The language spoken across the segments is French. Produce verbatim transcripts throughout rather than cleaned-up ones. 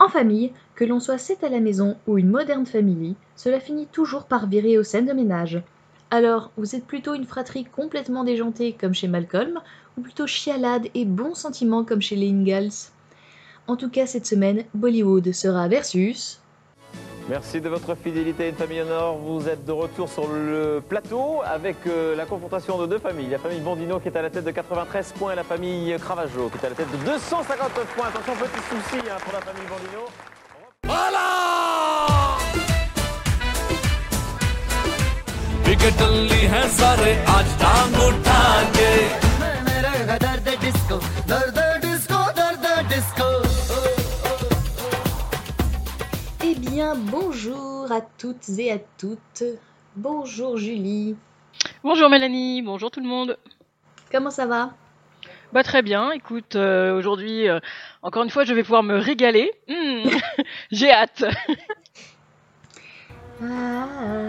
En famille, que l'on soit sept à la maison ou une modern family, cela finit toujours par virer aux scènes de ménage. Alors, vous êtes plutôt une fratrie complètement déjantée comme chez Malcolm, ou plutôt chialade et bons sentiments comme chez les Ingalls? En tout cas, cette semaine, Bollywood sera versus... Merci de votre fidélité à Une Famille en Or. Vous êtes de retour sur le plateau avec euh, la confrontation de deux familles. La famille Bandino qui est à la tête de quatre-vingt-treize points et la famille Cravageau qui est à la tête de deux cent cinquante-neuf points. Attention, petit souci hein, pour la famille Bandino. Voilà! विकेटल्ली हैं सारे आज टांग उठा के मेरे दर्द disco दर्द डिस्को दर्द disco. Eh bien, bonjour à toutes et à toutes. Bonjour Julie. Bonjour Mélanie, bonjour tout le monde. Comment ça va? Bah très bien, écoute, euh, aujourd'hui, euh, encore une fois, je vais pouvoir me régaler. Mmh, j'ai hâte. Ah,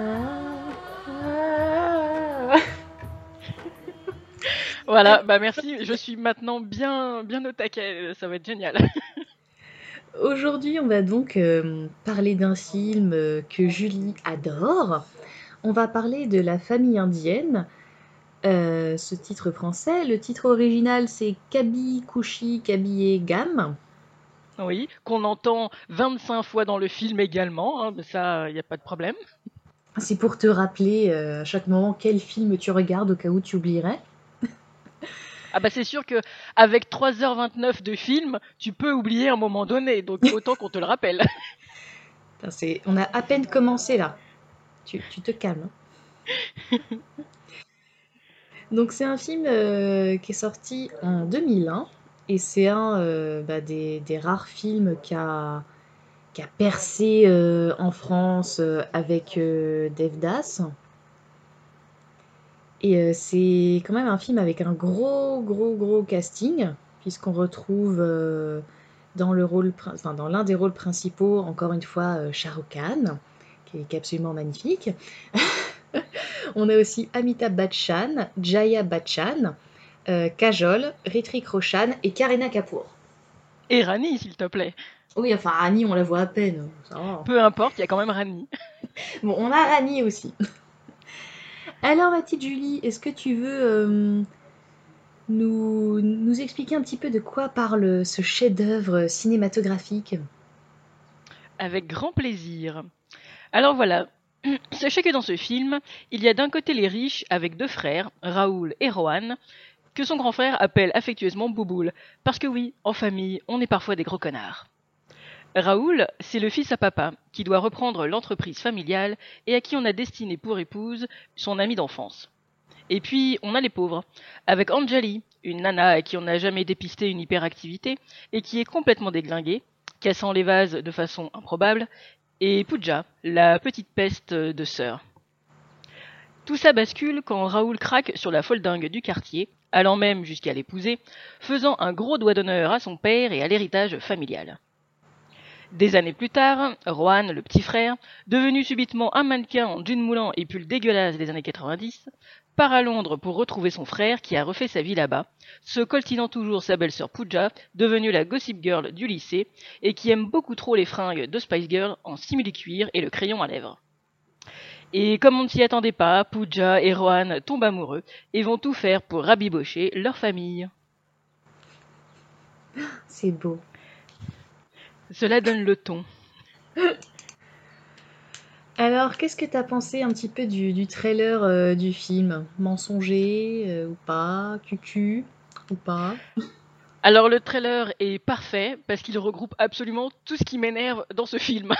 Voilà, bah merci, je suis maintenant bien, bien au taquet, ça va être génial. Aujourd'hui, on va donc euh, parler d'un film euh, que Julie adore. On va parler de La famille indienne. Euh, ce titre français, le titre original, c'est Kabhi Khushi Kabhie Gham. Oui, qu'on entend vingt-cinq fois dans le film également, hein, mais ça, il n'y a pas de problème. C'est pour te rappeler euh, à chaque moment quel film tu regardes au cas où tu oublierais. Ah bah c'est sûr que avec trois heures vingt-neuf de film, tu peux oublier à un moment donné, donc autant qu'on te le rappelle. Putain, c'est... On a à peine commencé là. Tu, tu te calmes. Hein. Donc c'est un film euh, qui est sorti en deux mille un et c'est un euh, bah, des, des rares films qui a, qui a percé euh, en France euh, avec euh, Devdas. Et euh, c'est quand même un film avec un gros, gros, gros casting, puisqu'on retrouve euh, dans, le rôle, enfin, dans l'un des rôles principaux, encore une fois, euh, Shah Rukh Khan, qui est, qui est absolument magnifique. On a aussi Amitabh Bachchan, Jaya Bachchan, euh, Kajol, Hrithik Roshan et Kareena Kapoor. Et Rani, s'il te plaît. Oui, enfin, Rani, on la voit à peine. Ça va. Peu importe, il y a quand même Rani. Bon, on a Rani aussi. Alors, ma petite Julie, est-ce que tu veux euh, nous, nous expliquer un petit peu de quoi parle ce chef-d'œuvre cinématographique? Avec grand plaisir. Alors voilà, sachez que dans ce film, il y a d'un côté les riches avec deux frères, Raoul et Rohan, que son grand frère appelle affectueusement Bouboule, parce que oui, en famille, on est parfois des gros connards. Raoul, c'est le fils à papa, qui doit reprendre l'entreprise familiale et à qui on a destiné pour épouse son ami d'enfance. Et puis, on a les pauvres, avec Anjali, une nana à qui on n'a jamais dépisté une hyperactivité et qui est complètement déglinguée, cassant les vases de façon improbable, et Pooja, la petite peste de sœur. Tout ça bascule quand Raoul craque sur la folle dingue du quartier, allant même jusqu'à l'épouser, faisant un gros doigt d'honneur à son père et à l'héritage familial. Des années plus tard, Rohan, le petit frère, devenu subitement un mannequin en jean moulant et pull dégueulasse des années quatre-vingt-dix, part à Londres pour retrouver son frère qui a refait sa vie là-bas, se coltinant toujours sa belle-sœur Pooja, devenue la gossip girl du lycée, et qui aime beaucoup trop les fringues de Spice Girl en simili-cuir et le crayon à lèvres. Et comme on ne s'y attendait pas, Pooja et Rohan tombent amoureux et vont tout faire pour rabibocher leur famille. C'est beau. Cela donne le ton. Alors, qu'est-ce que t'as pensé un petit peu du, du trailer euh, du film? Mensonger euh, ou pas? Cucu ou pas? Alors le trailer est parfait parce qu'il regroupe absolument tout ce qui m'énerve dans ce film.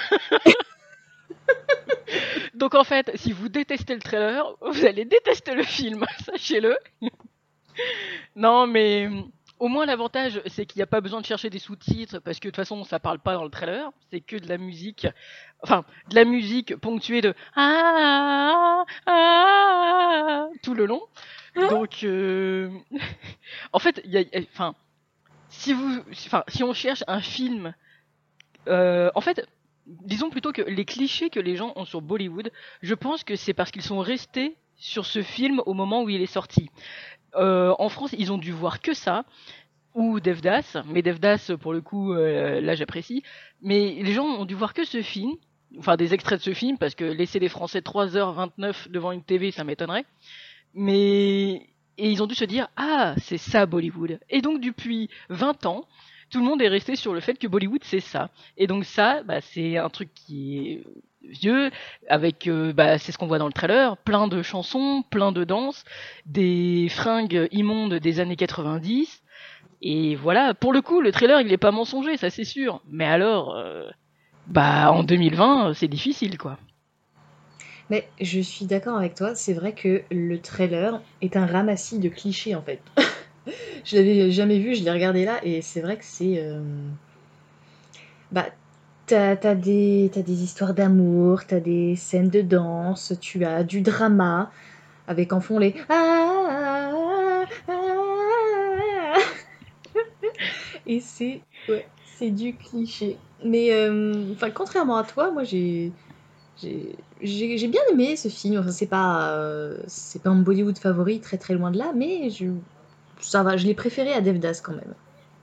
Donc en fait, si vous détestez le trailer, vous allez détester le film, sachez-le. Non mais au moins l'avantage c'est qu'il n'y a pas besoin de chercher des sous-titres parce que de toute façon ça parle pas dans le trailer, c'est que de la musique, enfin de la musique ponctuée de ah ah, ah tout le long. Donc euh... en fait, il y a, enfin si vous, enfin si on cherche un film, euh, en fait. Disons plutôt que les clichés que les gens ont sur Bollywood, je pense que c'est parce qu'ils sont restés sur ce film au moment où il est sorti. Euh, en France, ils ont dû voir que ça. ou Devdas, mais Devdas pour le coup euh, là j'apprécie, mais les gens ont dû voir que ce film, enfin des extraits de ce film, parce que laisser des Français trois heures vingt-neuf devant une T V ça m'étonnerait, mais et ils ont dû se dire ah c'est ça Bollywood, et donc depuis vingt ans tout le monde est resté sur le fait que Bollywood c'est ça, et donc ça bah, c'est un truc qui est vieux, avec euh, bah, c'est ce qu'on voit dans le trailer, plein de chansons, plein de danses, des fringues immondes des années quatre-vingt-dix. Et voilà, pour le coup, le trailer, il est pas mensonger, ça c'est sûr. Mais alors, euh, bah en deux mille vingt, c'est difficile, quoi. Mais je suis d'accord avec toi, c'est vrai que le trailer est un ramassis de clichés en fait. Je l'avais jamais vu, je l'ai regardé là et c'est vrai que c'est... euh, Bah, t'as, t'as des, t'as des histoires d'amour, t'as des scènes de danse, tu as du drama avec en fond les... Ah, ah, ah, ah. Et c'est... Ouais, c'est du cliché. Mais, euh, enfin, contrairement à toi, moi j'ai... J'ai, j'ai, j'ai bien aimé ce film. Enfin, c'est pas, euh, c'est pas mon Bollywood favori, très très loin de là, mais je, ça va, je l'ai préféré à Devdas quand même.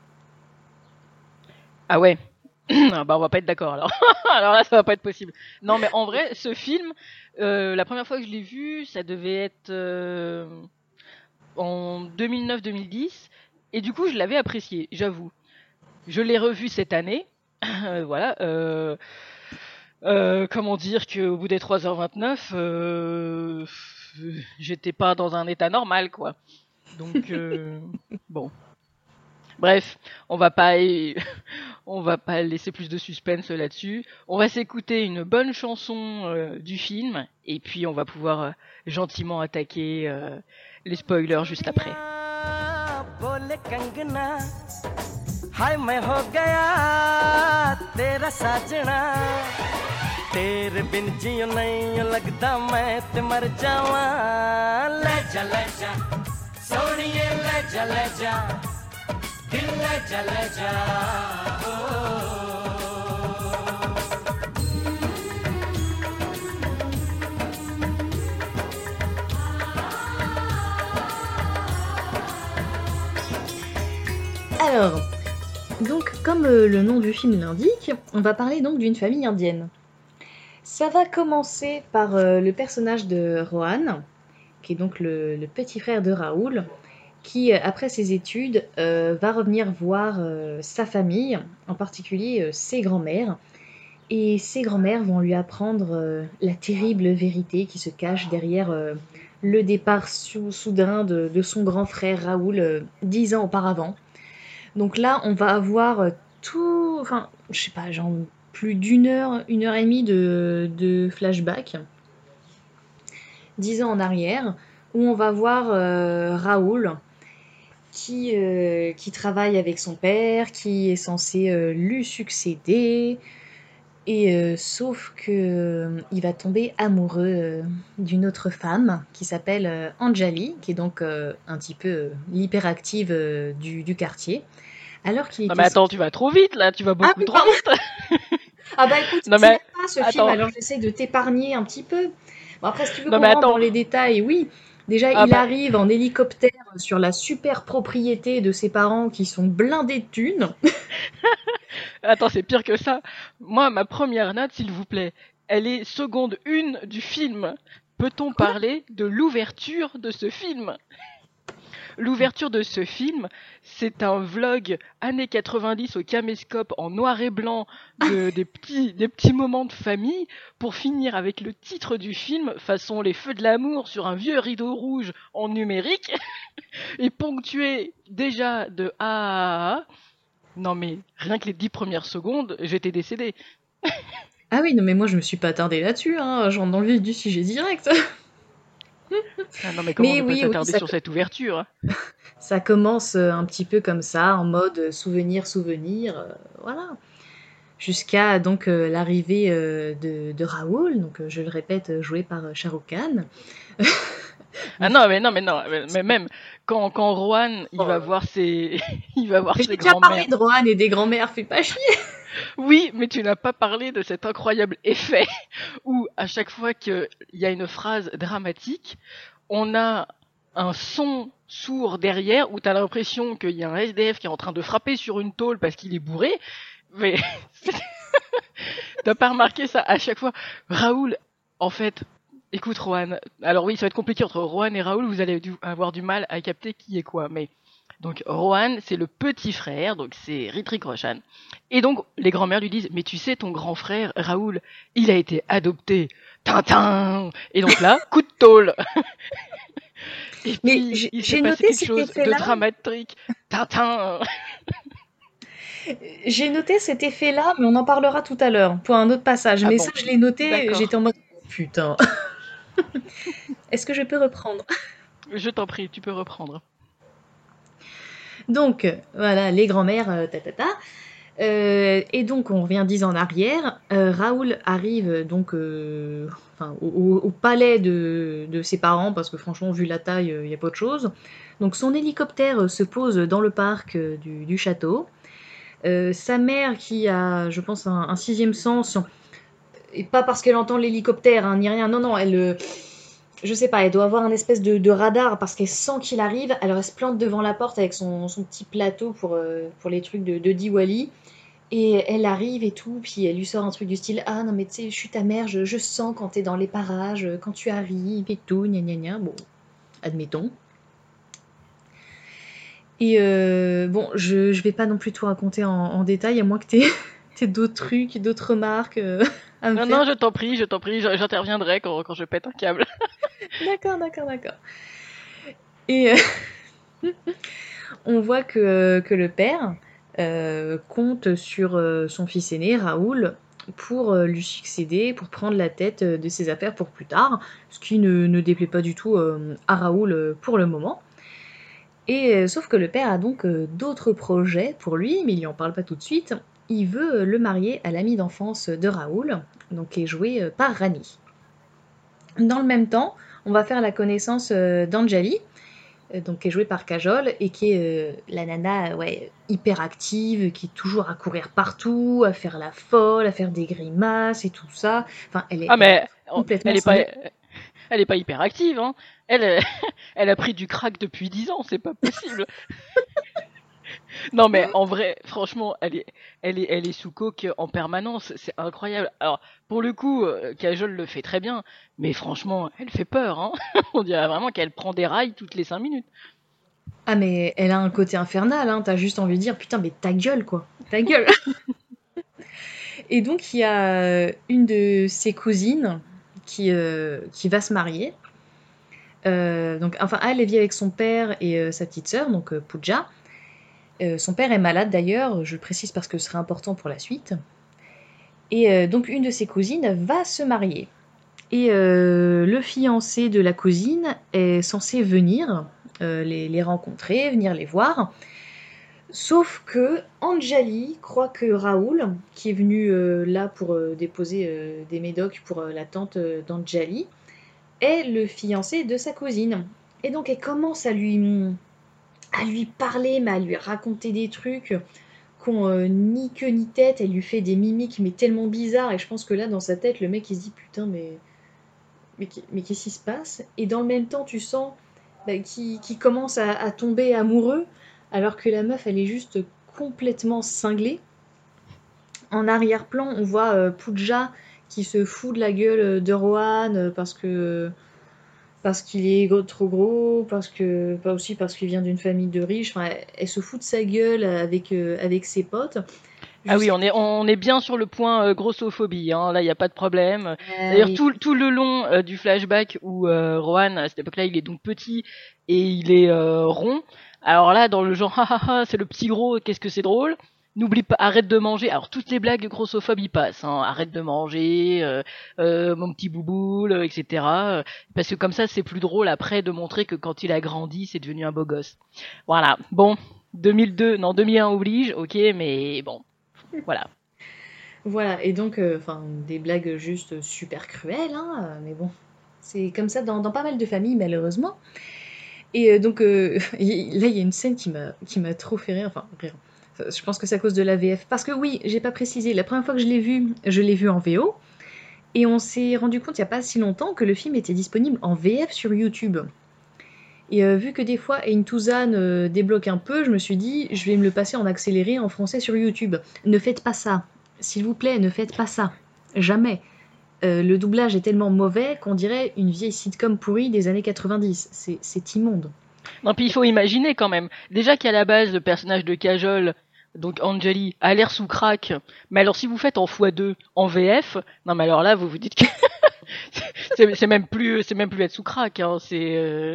Ah ouais. Ah bah on va pas être d'accord alors. Alors là ça va pas être possible. Non mais en vrai ce film, euh, la première fois que je l'ai vu, ça devait être euh, en deux mille neuf deux mille dix et du coup je l'avais apprécié, j'avoue. Je l'ai revu cette année. Euh, voilà. Euh, euh, comment dire qu'au bout des trois heures vingt-neuf, euh, j'étais pas dans un état normal quoi. Donc euh, bon. Bref, on va pas on va pas laisser plus de suspense là-dessus. On va s'écouter une bonne chanson euh, du film et puis on va pouvoir euh, gentiment attaquer euh, les spoilers juste après. बोले कंगना हाय मैं हो गया तेरा साजना तेरे बिन जियो नहीं लगदा मैं ते मर जावा ले जा ले जा सोनिए ले जा ले जा दिल ले जा ले जा Alors, donc comme euh, le nom du film l'indique, on va parler donc d'une famille indienne. Ça va commencer par euh, le personnage de Rohan, qui est donc le, le petit frère de Raoul, qui, euh, après ses études, euh, va revenir voir euh, sa famille, en particulier euh, ses grands-mères. Et ses grands-mères vont lui apprendre euh, la terrible vérité qui se cache derrière euh, le départ sou- soudain de, de son grand frère Raoul euh, dix ans auparavant. Donc là, on va avoir euh, tout, enfin, je sais pas, genre plus d'une heure, une heure et demie de, de flashback, dix ans en arrière, où on va voir euh, Raoul qui, euh, qui travaille avec son père, qui est censé euh, lui succéder, et euh, sauf que euh, il va tomber amoureux euh, d'une autre femme qui s'appelle euh, Anjali, qui est donc euh, un petit peu euh, l'hyperactive euh, du, du quartier. Alors qu'il Non était... mais attends, tu vas trop vite là, tu vas beaucoup oui, trop pardon. vite. Ah bah écoute, Non, tu mais- n'aimes pas ce film, attends. alors j'essaie de t'épargner un petit peu. Bon, après, si tu veux Non, qu'on mais rentre attends. dans les détails, oui. Déjà, Ah il bah. arrive en hélicoptère sur la super propriété de ses parents qui sont blindés de thunes. Attends, c'est pire que ça. Moi, ma première note, s'il vous plaît, elle est seconde une du film. Peut-on parler de l'ouverture de ce film ? L'ouverture de ce film, c'est un vlog années quatre-vingt-dix au caméscope en noir et blanc de, des, petits, des petits moments de famille pour finir avec le titre du film façon Les Feux de l'amour sur un vieux rideau rouge en numérique et ponctué déjà de A à A. Non mais rien que les dix premières secondes, j'étais décédée. Ah oui, non mais moi je me suis pas attardée là-dessus, hein. Je rentre dans le vif du sujet direct. Ah non mais comment Mais ne oui, pas oui, s'attarder ça- sur cette ouverture ? Ça commence euh, un petit peu comme ça, en mode souvenir, souvenir, euh, voilà. Jusqu'à donc euh, l'arrivée euh, de, de Raoul, donc euh, je le répète, euh, joué par euh, Shah Rukh Khan. Ah non mais non mais non mais, mais même quand quand Rohan il Oh. va voir ses il va voir Mais ses j'ai déjà parlé grands-mères. de Rohan et des grands-mères, fais pas chier. Oui, mais tu n'as pas parlé de cet incroyable effet où à chaque fois qu'il y a une phrase dramatique, on a un son sourd derrière où t'as l'impression qu'il y a un S D F qui est en train de frapper sur une tôle parce qu'il est bourré. Mais t'as pas remarqué ça à chaque fois? Raoul, en fait, écoute Rohan, alors oui, ça va être compliqué entre Rohan et Raoul, vous allez du- avoir du mal à capter qui est quoi, mais donc Rohan, c'est le petit frère, donc c'est Ritrik Roshan. Et donc les grands-mères lui disent, mais tu sais, ton grand frère Raoul, il a été adopté. Tintin. Et donc là, coup de tôle. Et Mais puis j'ai il j'ai s'est passé noté quelque cet chose de effet-là. dramatique. Tintin. J'ai noté cet effet-là, mais on en parlera tout à l'heure pour un autre passage. Ah Mais bon, ça, je l'ai noté, d'accord. j'étais en mode oh, putain. Est-ce que je peux reprendre? Je t'en prie, tu peux reprendre. Donc, voilà, les grands-mères, euh, ta ta ta. Euh, et donc, on revient dix ans en arrière. Euh, Raoul arrive donc euh, enfin, au, au- au palais de, de ses parents, parce que franchement, vu la taille, il n'y a pas de chose. Donc, son hélicoptère euh, se pose dans le parc euh, du, du château. Euh, sa mère, qui a, je pense, un, un sixième sens, et pas parce qu'elle entend l'hélicoptère, hein, ni rien, non, non, elle... euh, je sais pas, elle doit avoir un espèce de, de radar parce qu'elle sent qu'il arrive. Alors elle se plante devant la porte avec son, son petit plateau pour, euh, pour les trucs de, de Diwali. Et elle arrive et tout, puis elle lui sort un truc du style ah non mais tu sais, je suis ta mère, je, je sens quand t'es dans les parages, quand tu arrives et tout, gna gna gna. Bon, admettons. Et euh, bon, je, je vais pas non plus tout raconter en, en détail, à moins que t'aies t'aies d'autres trucs, d'autres remarques euh, à me Non, faire. non, je t'en prie, je t'en prie, j'interviendrai quand, quand je pète un câble. D'accord, d'accord, d'accord. Et euh, on voit que, que le père euh, compte sur euh, son fils aîné, Raoul, pour euh, lui succéder, pour prendre la tête euh, de ses affaires pour plus tard, ce qui ne, ne déplaît pas du tout euh, à Raoul euh, pour le moment. Et euh, sauf que le père a donc euh, d'autres projets pour lui, mais il lui en parle pas tout de suite. Il veut euh, le marier à l'ami d'enfance de Raoul, donc qui est joué euh, par Rani. Dans le même temps, on va faire la connaissance euh, d'Anjali, euh, donc qui est jouée par Kajol, et qui est euh, la nana ouais, hyper active, qui est toujours à courir partout, à faire la folle, à faire des grimaces et tout ça. Enfin, elle est, Ah elle est mais oh, complètement elle est pas, cinglée. elle est pas hyper active, hein. Elle, euh, elle a pris du crack depuis dix ans, c'est pas possible. Non mais en vrai, franchement, elle est, elle est, elle est sous coke en permanence, c'est incroyable. Alors pour le coup, euh, Kajol le fait très bien, mais franchement, elle fait peur, hein. On dirait vraiment qu'elle prend des rails toutes les cinq minutes. Ah mais elle a un côté infernal, hein, t'as juste envie de dire putain mais ta gueule quoi, ta gueule. Et donc il y a euh, une de ses cousines qui, euh, qui va se marier. Euh, donc, enfin, elle, elle vit avec son père et euh, sa petite sœur, donc euh, Pooja. Euh, son père est malade d'ailleurs, je le précise parce que ce serait important pour la suite. Et euh, donc une de ses cousines va se marier. Et euh, le fiancé de la cousine est censé venir euh, les, les rencontrer, venir les voir. Sauf que Anjali croit que Raoul, qui est venu euh, là pour euh, déposer euh, des médocs pour euh, la tante euh, d'Anjali, est le fiancé de sa cousine. Et donc elle commence à lui, à lui parler, mais à lui raconter des trucs qu'on euh, ni queue ni tête. Elle lui fait des mimiques mais tellement bizarres. Et je pense que là, dans sa tête, le mec il se dit putain mais mais, mais qu'est-ce qui se passe? Et dans le même temps, tu sens bah, qu'il qu'il commence à, à tomber amoureux, alors que la meuf, elle est juste complètement cinglée. En arrière-plan, on voit euh, Pooja qui se fout de la gueule de Rohan euh, parce que parce qu'il est gros- trop gros, parce que pas aussi parce qu'il vient d'une famille de riches. Enfin, elle, elle se fout de sa gueule avec euh, avec ses potes. Ah oui, Jusqu'à- on est, on est bien sur le point euh, grossophobie, hein. Là, il n'y a pas de problème. Ah D'ailleurs, oui. tout, tout le long euh, du flashback où euh, Rohan, à cette époque-là, il est donc petit et il est euh, rond. Alors là, dans le genre, ah ah ah, c'est le petit gros, qu'est-ce que c'est drôle. N'oublie pas, arrête de manger. Alors toutes les blagues grossophobes y passent, hein. Arrête de manger, euh, euh, mon petit bouboule, euh, et cetera. Euh, Parce que comme ça, c'est plus drôle après de montrer que quand il a grandi, c'est devenu un beau gosse. Voilà. Bon, deux mille deux, non deux mille un oblige, ok, mais bon, voilà. Voilà, et donc, euh, enfin, des blagues juste super cruelles, hein, euh, mais bon, c'est comme ça dans, dans pas mal de familles, malheureusement. Et euh, donc, euh, y- là, il y a une scène qui m'a qui m'a trop fait rire, enfin, rire. Enfin, je pense que c'est à cause de la V F. Parce que oui, j'ai pas précisé, la première fois que je l'ai vu, je l'ai vu en V O, et on s'est rendu compte il y a pas si longtemps que le film était disponible en V F sur YouTube. Et euh, vu que des fois Eintuzan euh, débloque un peu, je me suis dit, je vais me le passer en accéléré en français sur YouTube. Ne faites pas ça. S'il vous plaît, ne faites pas ça. Jamais. Euh, le doublage est tellement mauvais qu'on dirait une vieille sitcom pourrie des années quatre-vingt-dix. C'est, c'est immonde. Non, puis il faut imaginer quand même. Déjà qu'à la base, le personnage de Kajol, donc Anjali, a l'air sous crack. Mais alors si vous faites en fois deux, en V F, non mais alors là, vous vous dites que c'est, c'est même plus, c'est même plus être sous crack. Hein, c'est. Euh...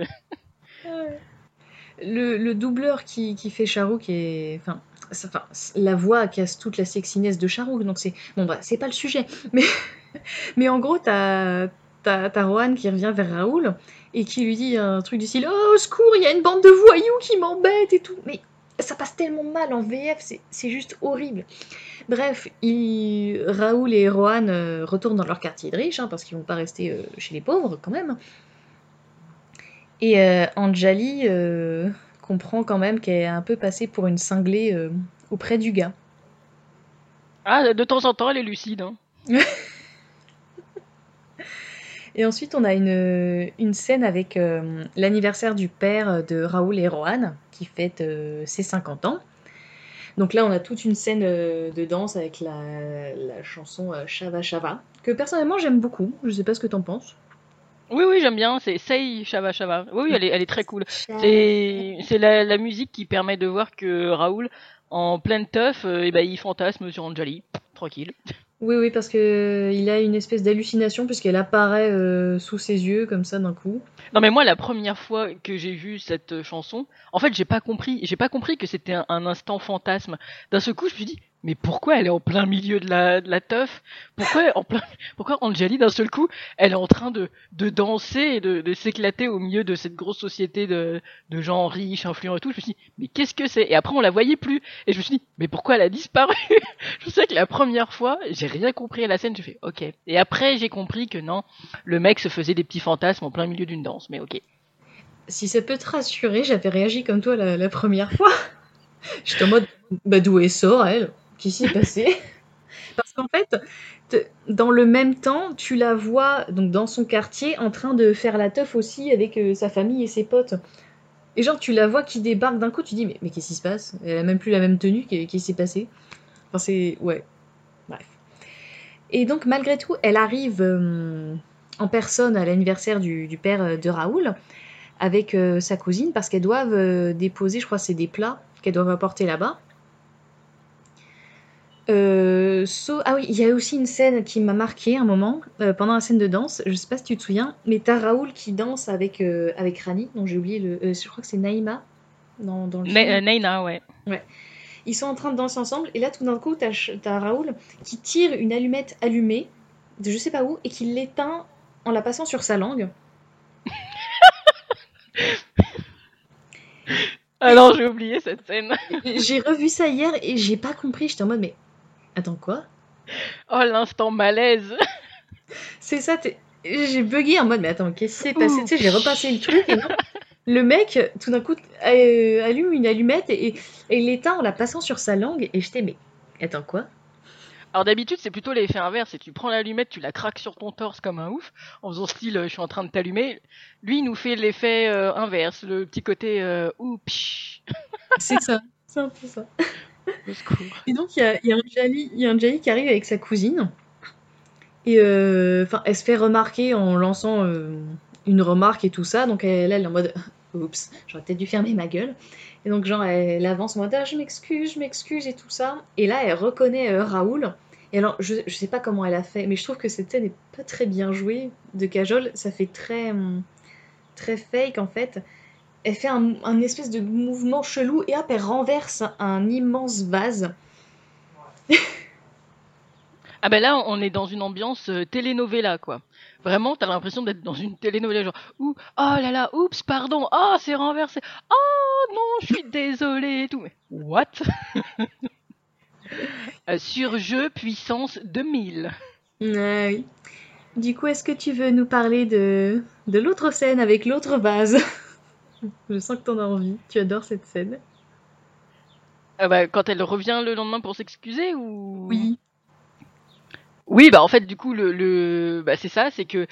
Le, le doubleur qui, qui fait Charouk est. Enfin, ça- enfin, la voix casse toute la sexiness de Charouk, donc c'est. Bon, bref, c'est pas le sujet. Mais, mais en gros, t'as, t'as, t'as Rohan qui revient vers Raoul et qui lui dit un truc du style Oh, au secours, il y a une bande de voyous qui m'embêtent et tout. Mais ça passe tellement mal en V F, c'est, c'est juste horrible. Bref, il- Raoul et Rohan euh, retournent dans leur quartier de riches, hein, parce qu'ils vont pas rester euh, chez les pauvres quand même. Et euh, Anjali euh, comprend quand même qu'elle est un peu passée pour une cinglée euh, auprès du gars. Ah, de temps en temps, elle est lucide. Hein. Et ensuite, on a une, une scène avec euh, l'anniversaire du père de Raoul et Rohan, qui fête euh, ses cinquante ans. Donc là, on a toute une scène euh, de danse avec la, la chanson euh, Shava Shava, que personnellement j'aime beaucoup. Je sais pas ce que t'en penses. Oui, oui, j'aime bien. C'est Sei Shava Shava. Oui, oui, elle est, elle est très cool. C'est, c'est la, la musique qui permet de voir que Raoul, en pleine teuf, euh, eh ben, il fantasme sur Anjali. Tranquille. Oui, oui, parce que il a une espèce d'hallucination puisqu'elle apparaît euh, sous ses yeux comme ça d'un coup. Non, mais moi, la première fois que j'ai vu cette euh, chanson, en fait, j'ai pas compris. J'ai pas compris que c'était un, un instant fantasme. D'un seul coup, je me suis dit, mais pourquoi elle est en plein milieu de la, de la teuf? Pourquoi en plein, pourquoi Anjali, d'un seul coup, elle est en train de, de danser et de, de s'éclater au milieu de cette grosse société de, de gens riches, influents et tout. Je me suis dit, mais qu'est-ce que c'est? Et après, on la voyait plus. Et je me suis dit, mais pourquoi elle a disparu? Je sais que la première fois, j'ai rien compris à la scène. Je fais, ok. Et après, j'ai compris que non, le mec se faisait des petits fantasmes en plein milieu d'une danse. Mais ok. Si ça peut te rassurer, j'avais réagi comme toi la, la première fois. J'étais en mode, bah d'où elle sort, elle? Qu'est-ce qui s'est passé? Parce qu'en fait, te- dans le même temps, tu la vois donc dans son quartier en train de faire la teuf aussi avec euh, sa famille et ses potes. Et genre, tu la vois qui débarque d'un coup, tu dis, mais, mais qu'est-ce qui se passe? Elle a même plus la même tenue, qu'est- qu'est-ce qui s'est passé? Enfin, c'est. Ouais, bref. Et donc, malgré tout, elle arrive euh, en personne à l'anniversaire du, du père euh, de Raoul avec euh, sa cousine parce qu'elles doivent euh, déposer, je crois, c'est des plats qu'elles doivent apporter là-bas. Euh, so- Ah oui, il y a aussi une scène qui m'a marqué un moment, euh, pendant la scène de danse, je sais pas si tu te souviens, mais t'as Raoul qui danse avec, euh, avec Rani, dont j'ai oublié le... euh, je crois que c'est Naïma dans, dans le Na- film. euh, Naina, ouais. Ouais. Ils sont en train de danser ensemble, et là tout d'un coup, t'as, Ch- t'as Raoul qui tire une allumette allumée, de je sais pas où, et qui l'éteint en la passant sur sa langue. Alors, j'ai oublié cette scène. J'ai revu ça hier et j'ai pas compris, j'étais en mode, mais attends quoi? Oh, l'instant malaise. C'est ça, t'es- j'ai bugué en mode, mais attends, qu'est-ce qui s'est passé? Ouh. Tu sais, j'ai repassé le truc et non. Le mec, tout d'un coup, euh, allume une allumette et, et, et l'éteint en la passant sur sa langue et j'étais, mais attends quoi? Alors d'habitude, c'est plutôt l'effet inverse. C'est tu prends l'allumette, tu la craques sur ton torse comme un ouf, en faisant style, euh, je suis en train de t'allumer. Lui, il nous fait l'effet euh, inverse, le petit côté euh, ouh, psh, C'est ça, c'est un peu ça. au secours. Et donc, il y a, il y a un Jali, il y a un Jali qui arrive avec sa cousine et euh, enfin, elle se fait remarquer en lançant euh, une remarque et tout ça. Donc, elle, elle est en mode, oups, j'aurais peut-être dû fermer ma gueule. Et donc, genre, elle, elle avance en mode, ah, je m'excuse, je m'excuse et tout ça. Et là, elle reconnaît euh, Raoul. Et alors, je, je sais pas comment elle a fait, mais je trouve que cette scène est pas très bien jouée de Kajol. Ça fait très, hum, très fake en fait. Elle fait un, un espèce de mouvement chelou et hop, elle renverse un immense vase. Ah ben là, on est dans une ambiance euh, telenovela, quoi. Vraiment, t'as l'impression d'être dans une telenovela, genre, ouh, oh là là, oups, pardon, oh, c'est renversé, oh non, je suis désolée, et tout. Mais, what? Euh, Surjeu puissance deux mille. Ah oui. Du coup, est-ce que tu veux nous parler de, de l'autre scène avec l'autre vase? Je sens que t'en as envie. Tu adores cette scène. Ah bah, quand elle revient le lendemain pour s'excuser ou... Oui. Oui, bah en fait, du coup, le, le... Bah, c'est ça, c'est que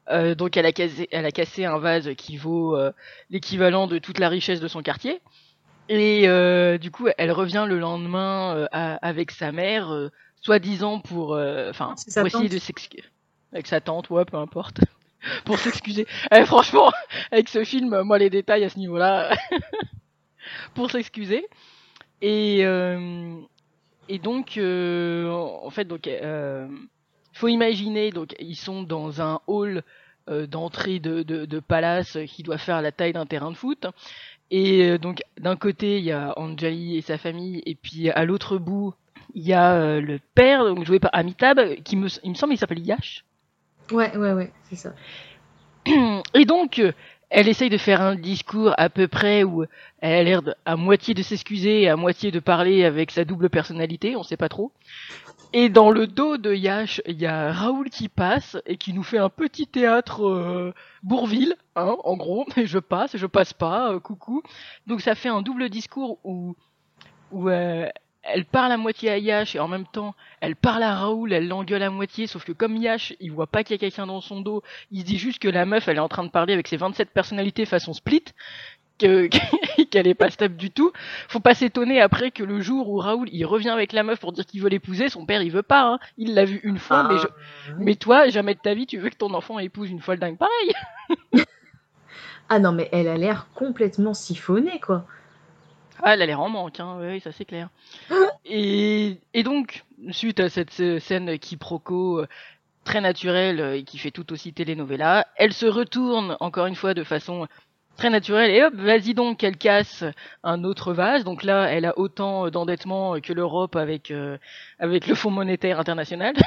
Euh, donc elle a, cassé, elle a cassé un vase qui vaut euh, l'équivalent de toute la richesse de son quartier. Et euh, du coup, elle revient le lendemain euh, à- avec sa mère, euh, soi-disant pour, euh, enfin, C'est pour sa essayer tante. de s'excuser. Avec sa tante, ouais, peu importe. Pour s'excuser. Eh, franchement, avec ce film, moi, les détails à ce niveau-là, pour s'excuser. Et, euh, et donc, euh, en fait, donc, euh, faut imaginer, donc, ils sont dans un hall euh, d'entrée de, de, de palace qui doit faire la taille d'un terrain de foot. Et euh, donc, d'un côté, il y a Anjali et sa famille, et puis à l'autre bout, il y a euh, le père, donc joué par Amitabh, qui me, il me semble, il s'appelle Yash. Ouais, ouais, ouais, c'est ça. Et donc, euh, elle essaye de faire un discours à peu près où elle a l'air de- à moitié de s'excuser et à moitié de parler avec sa double personnalité, on sait pas trop. Et dans le dos de Yash, il y a Raoul qui passe et qui nous fait un petit théâtre euh, Bourville, hein, en gros. Je passe, je passe pas, euh, coucou. Donc ça fait un double discours où, où euh, elle parle à moitié à Yash et en même temps elle parle à Raoul, elle l'engueule à moitié, sauf que comme Yash il voit pas qu'il y a quelqu'un dans son dos, il se dit juste que la meuf elle est en train de parler avec ses vingt-sept personnalités façon split, que qu'elle est pas stable du tout. Faut pas s'étonner après que le jour où Raoul il revient avec la meuf pour dire qu'il veut l'épouser, son père il veut pas, hein. Il l'a vu une fois, mais je... Ah, mais toi jamais de ta vie tu veux que ton enfant épouse une folle dingue pareil. ah non, mais elle a l'air complètement siphonnée, quoi. Ah, elle a l'air en manque, hein, oui, ça c'est clair. Et, et donc, suite à cette euh, scène quiproquo euh, très naturelle euh, et qui fait tout aussi telenovela, elle se retourne encore une fois de façon très naturelle et hop, vas-y donc, elle casse un autre vase. Donc là, elle a autant d'endettement que l'Europe avec euh, avec le Fonds monétaire international.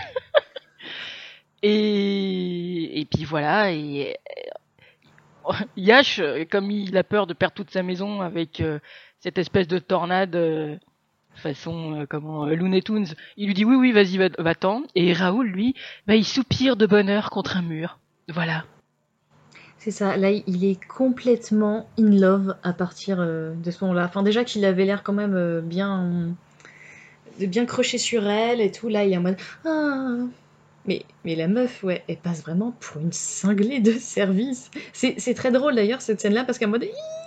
et et puis voilà. Et euh, Yash, euh, comme il a peur de perdre toute sa maison avec euh, cette espèce de tornade. Euh, façon euh, comment euh, Looney Tunes, il lui dit oui oui vas-y va- va-t'en, et Raoul lui bah il soupire de bonheur contre un mur, voilà. C'est ça, là, il est complètement in love à partir euh, de ce moment-là. Enfin, déjà qu'il avait l'air quand même euh, bien, de bien croché sur elle et tout, là, il est en mode ah. Mais, mais la meuf, ouais, elle passe vraiment pour une cinglée de service. C'est c'est très drôle d'ailleurs cette scène-là parce qu'en mode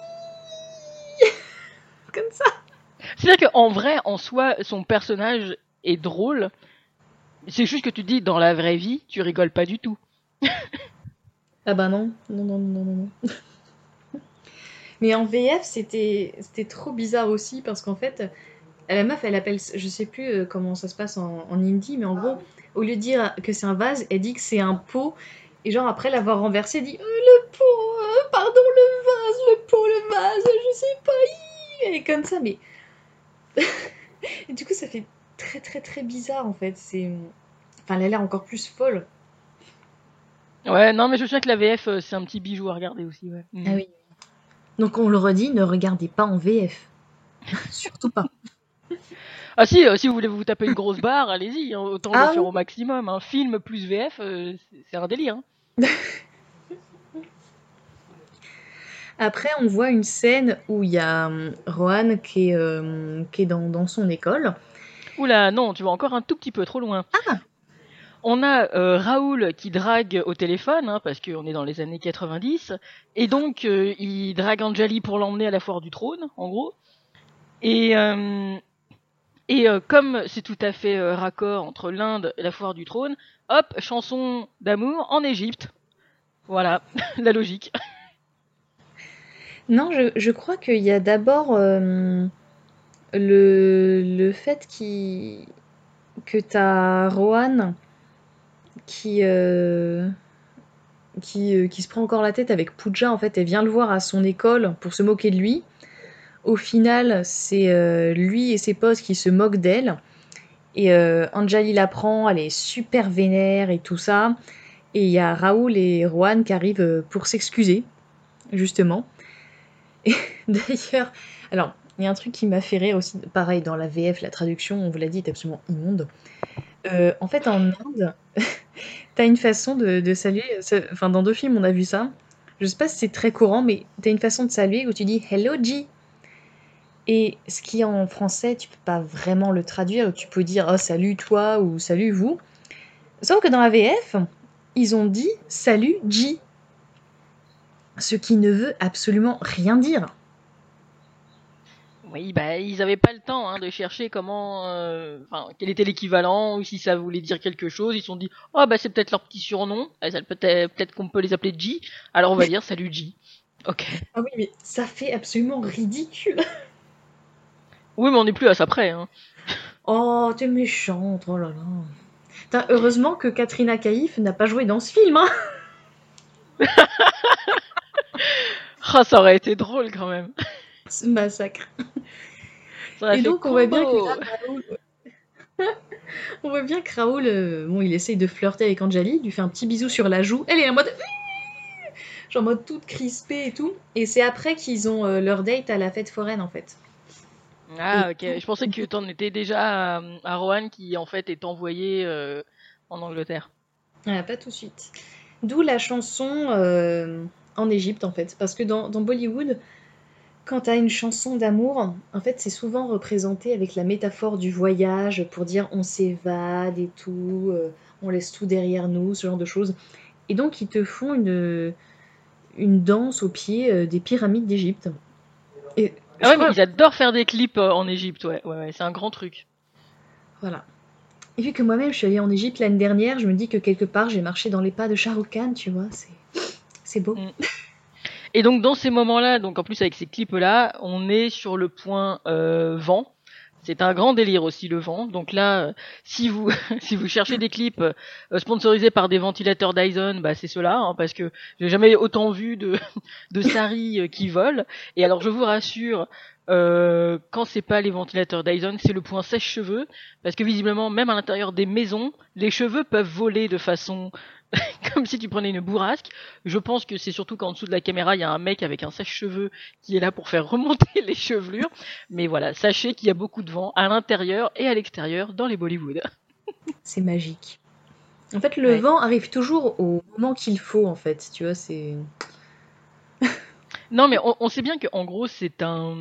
comme ça. C'est-à-dire qu'en vrai en soi son personnage est drôle, c'est juste que tu te dis dans la vraie vie tu rigoles pas du tout. Ah bah non, non, non, non, non, non. Mais en V F, c'était c'était trop bizarre aussi parce qu'en fait, la meuf, elle appelle, je sais plus euh, comment ça se passe en, en hindi, mais en gros, au lieu de dire que c'est un vase, elle dit que c'est un pot. Et genre après l'avoir renversé, elle dit euh, le pot, euh, pardon le vase, le pot, le vase, je sais pas. hi. Elle est comme ça, mais et du coup ça fait très très très bizarre en fait. C'est, enfin, elle a l'air encore plus folle. Ouais non mais je sais que la V F euh, c'est un petit bijou à regarder aussi, ouais. Mm. Ah oui. Donc on le redit, ne regardez pas en V F, surtout pas. Ah si euh, si vous voulez vous taper une grosse barre allez-y, hein, autant le Ah faire oui. au maximum, un film plus V F euh, c'est- c'est un délire, hein. Après, on voit une scène où il y a hum, Rohan qui est, euh, qui est dans, dans son école. Oula non tu vas encore un tout petit peu trop loin. On a euh, Raoul qui drague au téléphone, hein, parce qu'on est dans les années quatre-vingt-dix, et donc euh, il drague Anjali pour l'emmener à la foire du trône, en gros. Et, euh, et euh, comme c'est tout à fait euh, raccord entre l'Inde et la foire du trône, hop, chanson d'amour en Égypte. Voilà, la logique. Non, je, je crois qu'il y a d'abord euh, le, le fait qui, que t'as Rohan qui, euh, qui, euh, qui se prend encore la tête avec Pooja. En fait, elle vient le voir à son école pour se moquer de lui. Au final, c'est euh, lui et ses potes qui se moquent d'elle. Et euh, Anjali l'apprend, elle est super vénère et tout ça. Et il y a Raoul et Rohan qui arrivent euh, pour s'excuser, justement. Et d'ailleurs, alors, il y a un truc qui m'a fait rire aussi, pareil, dans la V F, la traduction, on vous l'a dit, est absolument immonde. Euh, en fait, en Inde, t'as une façon de, de saluer, ça- enfin, dans deux films, on a vu ça. Je sais pas si c'est très courant, mais t'as une façon de saluer où tu dis Hello G. Et ce qui en français, tu peux pas vraiment le traduire, tu peux dire oh salut toi ou salut vous. Sauf que dans la V F, ils ont dit « Salut, G », ce qui ne veut absolument rien dire. Oui, bah, ils n'avaient pas le temps hein, de chercher comment, euh, enfin, quel était l'équivalent, ou si ça voulait dire quelque chose. Ils se sont dit, oh bah c'est peut-être leur petit surnom, Eh, ça peut-être peut-être qu'on peut les appeler G, alors on va dire salut G. Ok. Ah oui, mais ça fait absolument ridicule. Oui, mais on n'est plus à ça près. Hein. Oh, t'es méchante, oh là là. Putain, heureusement que Katrina Kaif n'a pas joué dans ce film. Hein. Ah, ça aurait été drôle quand même. Ce massacre. Ça aurait Et fait donc, on voit bien combo. que là, Raoul, on voit bien que Raoul, euh, bon, il essaye de flirter avec Anjali, il lui fait un petit bisou sur la joue. Elle est en mode, genre en mode toute crispée et tout. Et c'est après qu'ils ont euh, leur date à la fête foraine en fait. Ah, ok. Je pensais que t'en étais déjà à, à Rohan qui en fait est envoyé euh, en Angleterre. Ah, pas tout de suite. D'où la chanson euh, en Égypte en fait. Parce que dans, dans Bollywood, quand t'as une chanson d'amour, en fait c'est souvent représenté avec la métaphore du voyage pour dire on s'évade et tout, euh, on laisse tout derrière nous, ce genre de choses. Et donc ils te font une, une danse au pied euh, des pyramides d'Égypte. Et Ah ouais, mais ils adorent faire des clips euh, en Égypte, ouais. ouais, ouais, c'est un grand truc. Voilà. Et vu que moi-même je suis allée en Égypte l'année dernière, je me dis que quelque part j'ai marché dans les pas de Shah Rukh Khan, tu vois, c'est, c'est beau. Mm. Et donc dans ces moments-là, donc en plus avec ces clips-là, on est sur le point euh, vent. C'est un grand délire aussi le vent. Donc là, euh, si vous si vous cherchez des clips euh, sponsorisés par des ventilateurs Dyson, bah c'est ceux-là, hein, parce que j'ai jamais autant vu de de saris euh, qui volent. Et alors je vous rassure, euh, quand c'est pas les ventilateurs Dyson, c'est le point sèche-cheveux, parce que visiblement même à l'intérieur des maisons, les cheveux peuvent voler de façon comme si tu prenais une bourrasque. Je pense que c'est surtout qu'en dessous de la caméra, il y a un mec avec un sèche-cheveux qui est là pour faire remonter les chevelures. Mais voilà, sachez qu'il y a beaucoup de vent à l'intérieur et à l'extérieur dans les Bollywood. C'est magique. En fait, le Ouais. vent arrive toujours au moment qu'il faut, en fait, tu vois, c'est... Non, mais on, on sait bien qu'en gros, c'est un,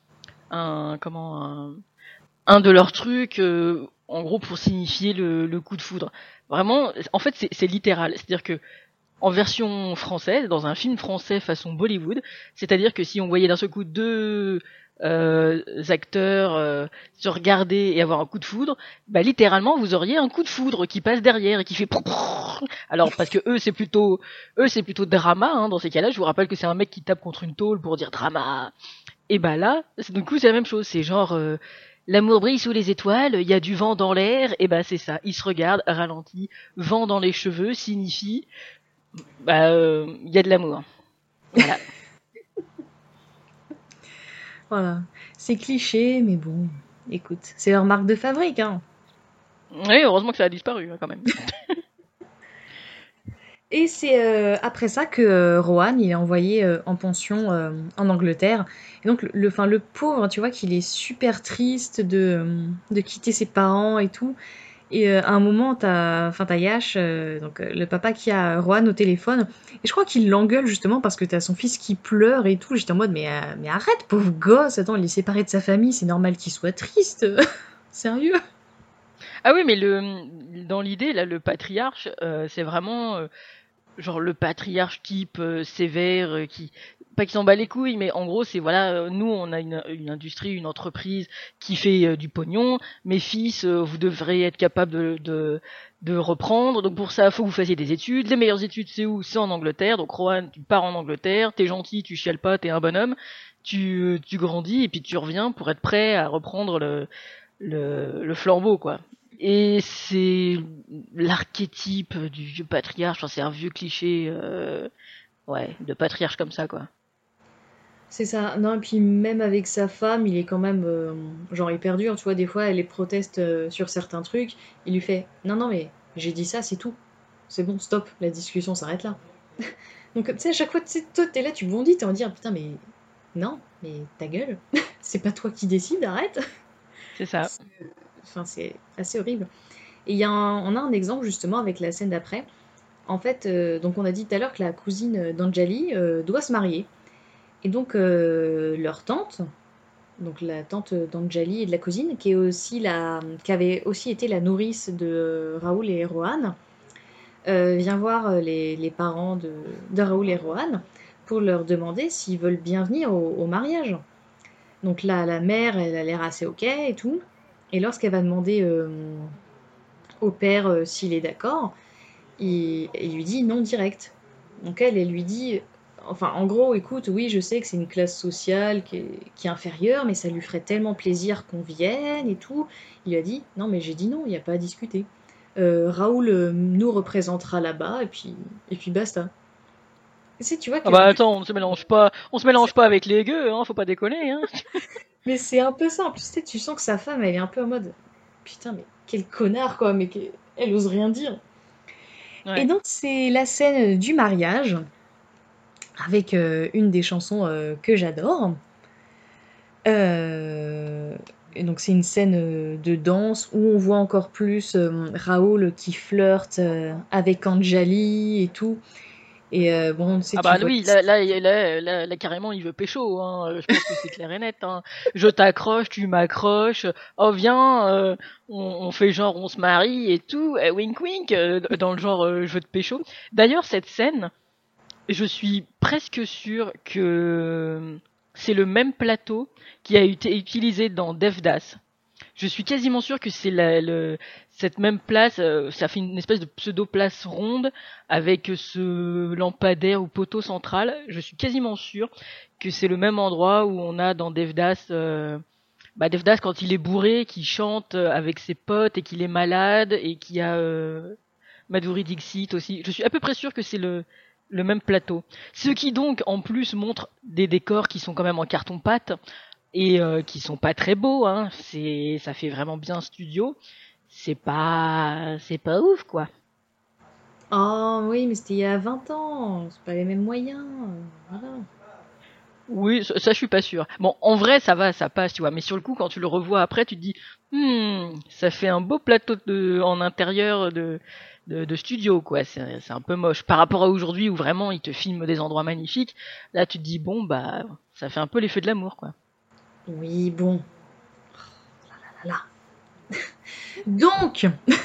un, comment, un, un de leurs trucs, euh, en gros, pour signifier le, le coup de foudre. Vraiment, en fait, c'est, c'est littéral. C'est-à-dire que en version française, dans un film français façon Bollywood, c'est-à-dire que si on voyait d'un seul coup deux euh, acteurs euh, se regarder et avoir un coup de foudre, bah littéralement vous auriez un coup de foudre qui passe derrière et qui fait alors parce que eux c'est plutôt eux c'est plutôt drama hein, dans ces cas-là. Je vous rappelle que c'est un mec qui tape contre une tôle pour dire drama. Et bah là, c'est, du coup c'est la même chose. C'est genre euh, l'amour brille sous les étoiles, il y a du vent dans l'air, et bah c'est ça. Ils se regardent, ralenti, vent dans les cheveux signifie bah, il euh, y a de l'amour. Voilà. Voilà. C'est cliché, mais bon, écoute, c'est leur marque de fabrique, hein. Oui, heureusement que ça a disparu, hein, quand même. Et c'est euh, après ça que euh, Rohan, il est envoyé euh, en pension euh, en Angleterre. Et donc, le, enfin, le pauvre, tu vois qu'il est super triste de, de quitter ses parents et tout. Et euh, à un moment, t'as, enfin, t'as Yash, euh, donc euh, le papa qui a Rohan au téléphone. Et je crois qu'il l'engueule justement parce que t'as son fils qui pleure et tout. J'étais en mode, mais, euh, mais arrête, pauvre gosse. Attends, il est séparé de sa famille, c'est normal qu'il soit triste. Sérieux. Ah oui, mais le dans l'idée, là, le patriarche, euh, c'est vraiment euh, genre le patriarche type euh, sévère euh, qui pas qui s'en bat les couilles, mais en gros c'est voilà euh, nous on a une, une industrie, une entreprise qui fait euh, du pognon. Mes fils, euh, vous devrez être capable de, de de reprendre. Donc pour ça, faut que vous fassiez des études. Les meilleures études, c'est où? C'est en Angleterre. Donc Rohan, tu pars en Angleterre, t'es gentil, tu chiales pas, t'es un bonhomme, tu tu grandis et puis tu reviens pour être prêt à reprendre le le, le flambeau quoi. Et c'est l'archétype du vieux patriarche, enfin, c'est un vieux cliché euh, ouais, de patriarche comme ça, quoi. C'est ça. Non, et puis même avec sa femme, il est quand même euh, genre hyper dur. Tu vois, des fois, elle les proteste euh, sur certains trucs. Il lui fait, non, non, mais j'ai dit ça, c'est tout. C'est bon, stop, la discussion s'arrête là. Donc, tu sais, à chaque fois, tu sais, toi, t'es là, tu bondis, t'es en dire, putain, mais non, mais ta gueule, c'est pas toi qui décide, arrête. C'est ça. C'est- Enfin, c'est assez horrible. Et il y a un- on a un exemple justement avec la scène d'après. En fait, euh, donc on a dit tout à l'heure que la cousine d'Anjali euh, doit se marier. Et donc, euh, leur tante, donc la tante d'Anjali et de la cousine, qui est aussi la, qui avait aussi été la nourrice de Raoul et Rohan, euh, vient voir euh, les, les parents de, de Raoul et Rohan pour leur demander s'ils veulent bien venir au, au mariage. Donc là, la mère, elle a l'air assez ok et tout. Et lorsqu'elle va demander euh, au père euh, s'il est d'accord, il, il lui dit non direct. Donc elle, elle lui dit, enfin en gros, écoute, oui, je sais que c'est une classe sociale qui est, qui est inférieure, mais ça lui ferait tellement plaisir qu'on vienne et tout. Il lui a dit, non mais j'ai dit non, il n'y a pas à discuter. Euh, Raoul euh, nous représentera là-bas et puis, et puis basta. Tu sais, tu vois Ah que... bah attends, on se mélange pas, on se mélange pas avec les gueux, hein, faut pas déconner, hein. Mais c'est un peu ça, en plus tu sais, tu sens que sa femme, elle est un peu en mode, putain, mais quel connard quoi, mais que- elle ose rien dire. Et Ouais. donc c'est la scène du mariage, avec euh, une des chansons euh, que j'adore. Euh, et donc c'est une scène euh, de danse où on voit encore plus euh, Raoul qui flirte euh, avec Anjali et tout. Et euh, bon, tu sais, Ah tu bah vois oui, là, là, là, là, là, carrément, il veut pécho, hein. Je pense que c'est clair et net, hein. Je t'accroche, tu m'accroches. Oh viens, euh, on, on fait genre on se marie et tout, eh, wink wink, euh, dans le genre euh, je veux te pécho. D'ailleurs, cette scène, je suis presque sûre que c'est le même plateau qui a été utilisé dans Devdas. Je suis quasiment sûr que c'est la, le, cette même place, euh, ça fait une espèce de pseudo-place ronde avec ce lampadaire ou poteau central. Je suis quasiment sûr que c'est le même endroit où on a dans Devdas, euh, bah Devdas quand il est bourré, qui chante avec ses potes et qu'il est malade et qu'il y a euh, Madhuri Dixit aussi. Je suis à peu près sûr que c'est le le même plateau. Ce qui donc en plus montre des décors qui sont quand même en carton-pâte et euh, qui sont pas très beaux, hein. C'est, ça fait vraiment bien studio. C'est pas, c'est pas ouf quoi. Oh oui, mais c'était il y a vingt ans, c'est pas les mêmes moyens. Voilà. Oui, ça, ça, je suis pas sûr. Bon, en vrai ça va, ça passe, tu vois. Mais sur le coup, quand tu le revois après, tu te dis, hmm, ça fait un beau plateau de, en intérieur de, de, de studio quoi. C'est, c'est un peu moche par rapport à aujourd'hui où vraiment ils te filment des endroits magnifiques. Là, tu te dis bon bah, ça fait un peu l'effet de l'amour quoi. Oui, bon. Oh là là là. Donc,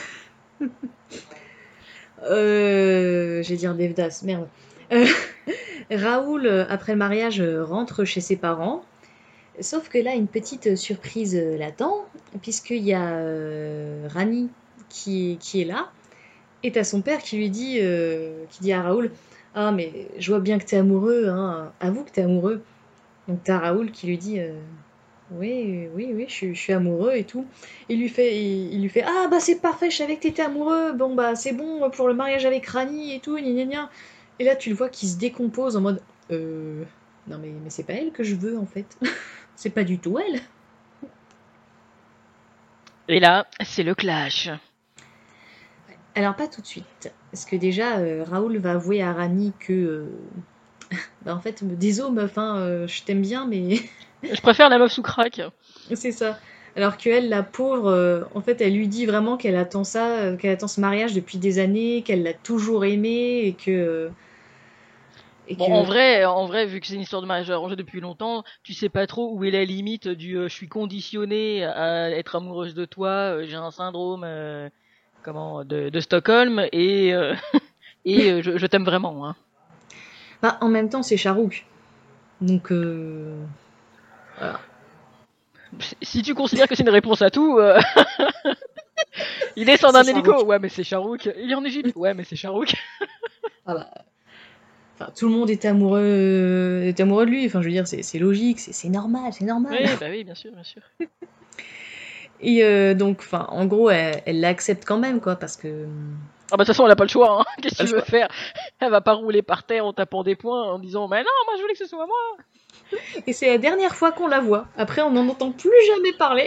euh, j'ai dire Devdas, merde. Euh, Raoul, euh, après le mariage, euh, rentre chez ses parents. Sauf que là, une petite surprise euh, l'attend, puisqu'il y a euh, Rani qui, qui est là, et t'as son père qui lui dit, euh, qui dit à Raoul, ah mais je vois bien que t'es amoureux, hein. Avoue que t'es amoureux. Donc t'as Raoul qui lui dit, euh, oui, oui, oui, je, suis- je suis amoureux et tout. Il lui fait, il, il lui fait, ah bah c'est parfait, je savais que t'étais amoureux. Bon bah c'est bon pour le mariage avec Rani et tout, gna gna gna. Et là tu le vois qui se décompose en mode, euh, non mais, mais c'est pas elle que je veux en fait. C'est pas du tout elle. Et là, c'est le clash. Alors pas tout de suite. Parce que déjà, euh, Raoul va avouer à Rani que, euh, bah en fait, désolé meuf, hein, euh, je t'aime bien, mais Je préfère la meuf sous crack. c'est ça. Alors que elle, la pauvre, euh, en fait, elle lui dit vraiment qu'elle attend ça, euh, qu'elle attend ce mariage depuis des années, qu'elle l'a toujours aimé et que, euh, et Bon, en que, vrai, en vrai, vu que c'est une histoire de mariage arrangé depuis longtemps, tu sais pas trop où est la limite du euh, je suis conditionné à être amoureuse de toi, euh, j'ai un syndrome euh, comment de, de Stockholm et euh, et euh, je, je t'aime vraiment, hein. bah, en même temps, c'est Charouk. Donc, euh, voilà. Si tu considères que c'est une réponse à tout, euh, il descend C'est d'un hélico, Charouk. ouais mais c'est Charouk. Il est en Égypte, ouais mais c'est Charouk. Ah bah, enfin, tout le monde est amoureux, euh, est amoureux de lui. Enfin, je veux dire, c'est c'est logique, c'est c'est normal, c'est normal. Oui, bah oui, bien sûr, bien sûr. Et euh, donc, enfin, en gros, elle elle l'accepte quand même, quoi, parce que. Ah bah de toute façon, elle a pas le choix, hein. Qu'est-ce que Pas tu le veux choix. faire? Elle va pas rouler par terre en tapant des poings en disant mais non, moi je voulais que ce soit moi. Et c'est la dernière fois qu'on la voit. Après, on n'en entend plus jamais parler.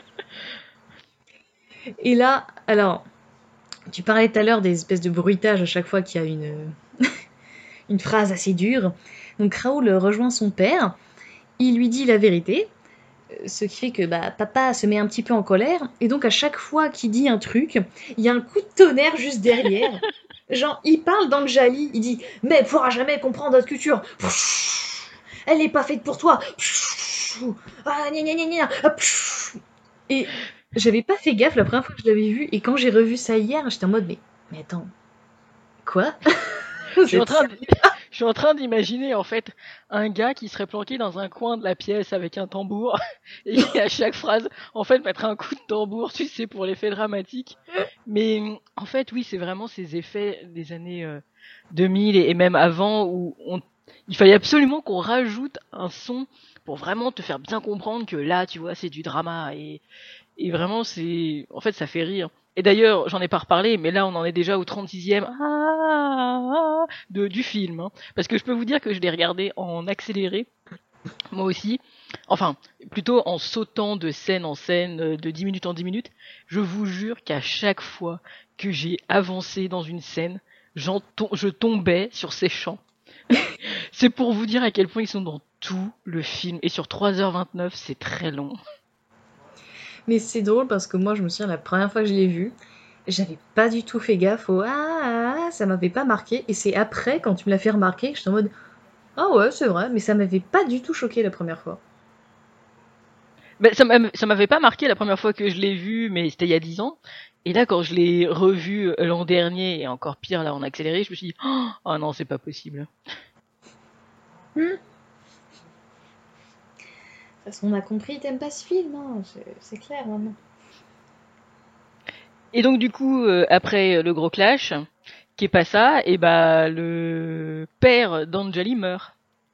Et là, alors, tu parlais tout à l'heure des espèces de bruitages à chaque fois qu'il y a une, une phrase assez dure. Donc Raoul rejoint son père, il lui dit la vérité, ce qui fait que bah, papa se met un petit peu en colère, et donc à chaque fois qu'il dit un truc, il y a un coup de tonnerre juste derrière. Genre, il parle dans le Jali, il dit « Mais elle pourra jamais comprendre notre culture. Elle n'est pas faite pour toi. Ah, gna gna gna gna. Et j'avais pas fait gaffe la première fois que je l'avais vu, et quand j'ai revu ça hier, j'étais en mode « Mais, mais attends, Quoi? Je suis en train de- je suis en train d'imaginer en fait un gars qui serait planqué dans un coin de la pièce avec un tambour et qui à chaque phrase en fait mettrait un coup de tambour, tu sais, pour l'effet dramatique. Mais en fait oui, c'est vraiment ces effets des années euh, deux mille et, et même avant où on, il fallait absolument qu'on rajoute un son pour vraiment te faire bien comprendre que là, tu vois, c'est du drama et et vraiment, c'est, en fait, ça fait rire. Et d'ailleurs, j'en ai pas reparlé, mais là, on en est déjà au trente-sixième ah, ah, ah, de, du film. Hein. Parce que je peux vous dire que je l'ai regardé en accéléré, moi aussi. Enfin, plutôt en sautant de scène en scène, euh, de dix minutes en dix minutes. Je vous jure qu'à chaque fois que j'ai avancé dans une scène, j'en tom- je tombais sur ces chants. C'est pour vous dire à quel point ils sont dans tout le film. Et sur trois heures vingt-neuf, c'est très long. Mais c'est drôle parce que moi, je me souviens, la première fois que je l'ai vu, j'avais pas du tout fait gaffe au ah, ah, ah, ça m'avait pas marqué. Et c'est après, quand tu me l'as fait remarquer, que j'étais en mode ah ouais, c'est vrai, mais ça m'avait pas du tout choqué la première fois. Ben, ça m'a- ça m'avait pas marqué la première fois que je l'ai vu, mais c'était il y a dix ans. Et là, quand je l'ai revu euh, l'an dernier, et encore pire là en accéléré, je me suis dit, oh oh non, c'est pas possible. Hmm. Parce qu'on a compris, t'aimes pas ce film, hein, c'est- c'est clair maintenant. Et donc du coup, euh, après euh, le gros clash, qui est pas ça, et bah le père d'Anjali meurt.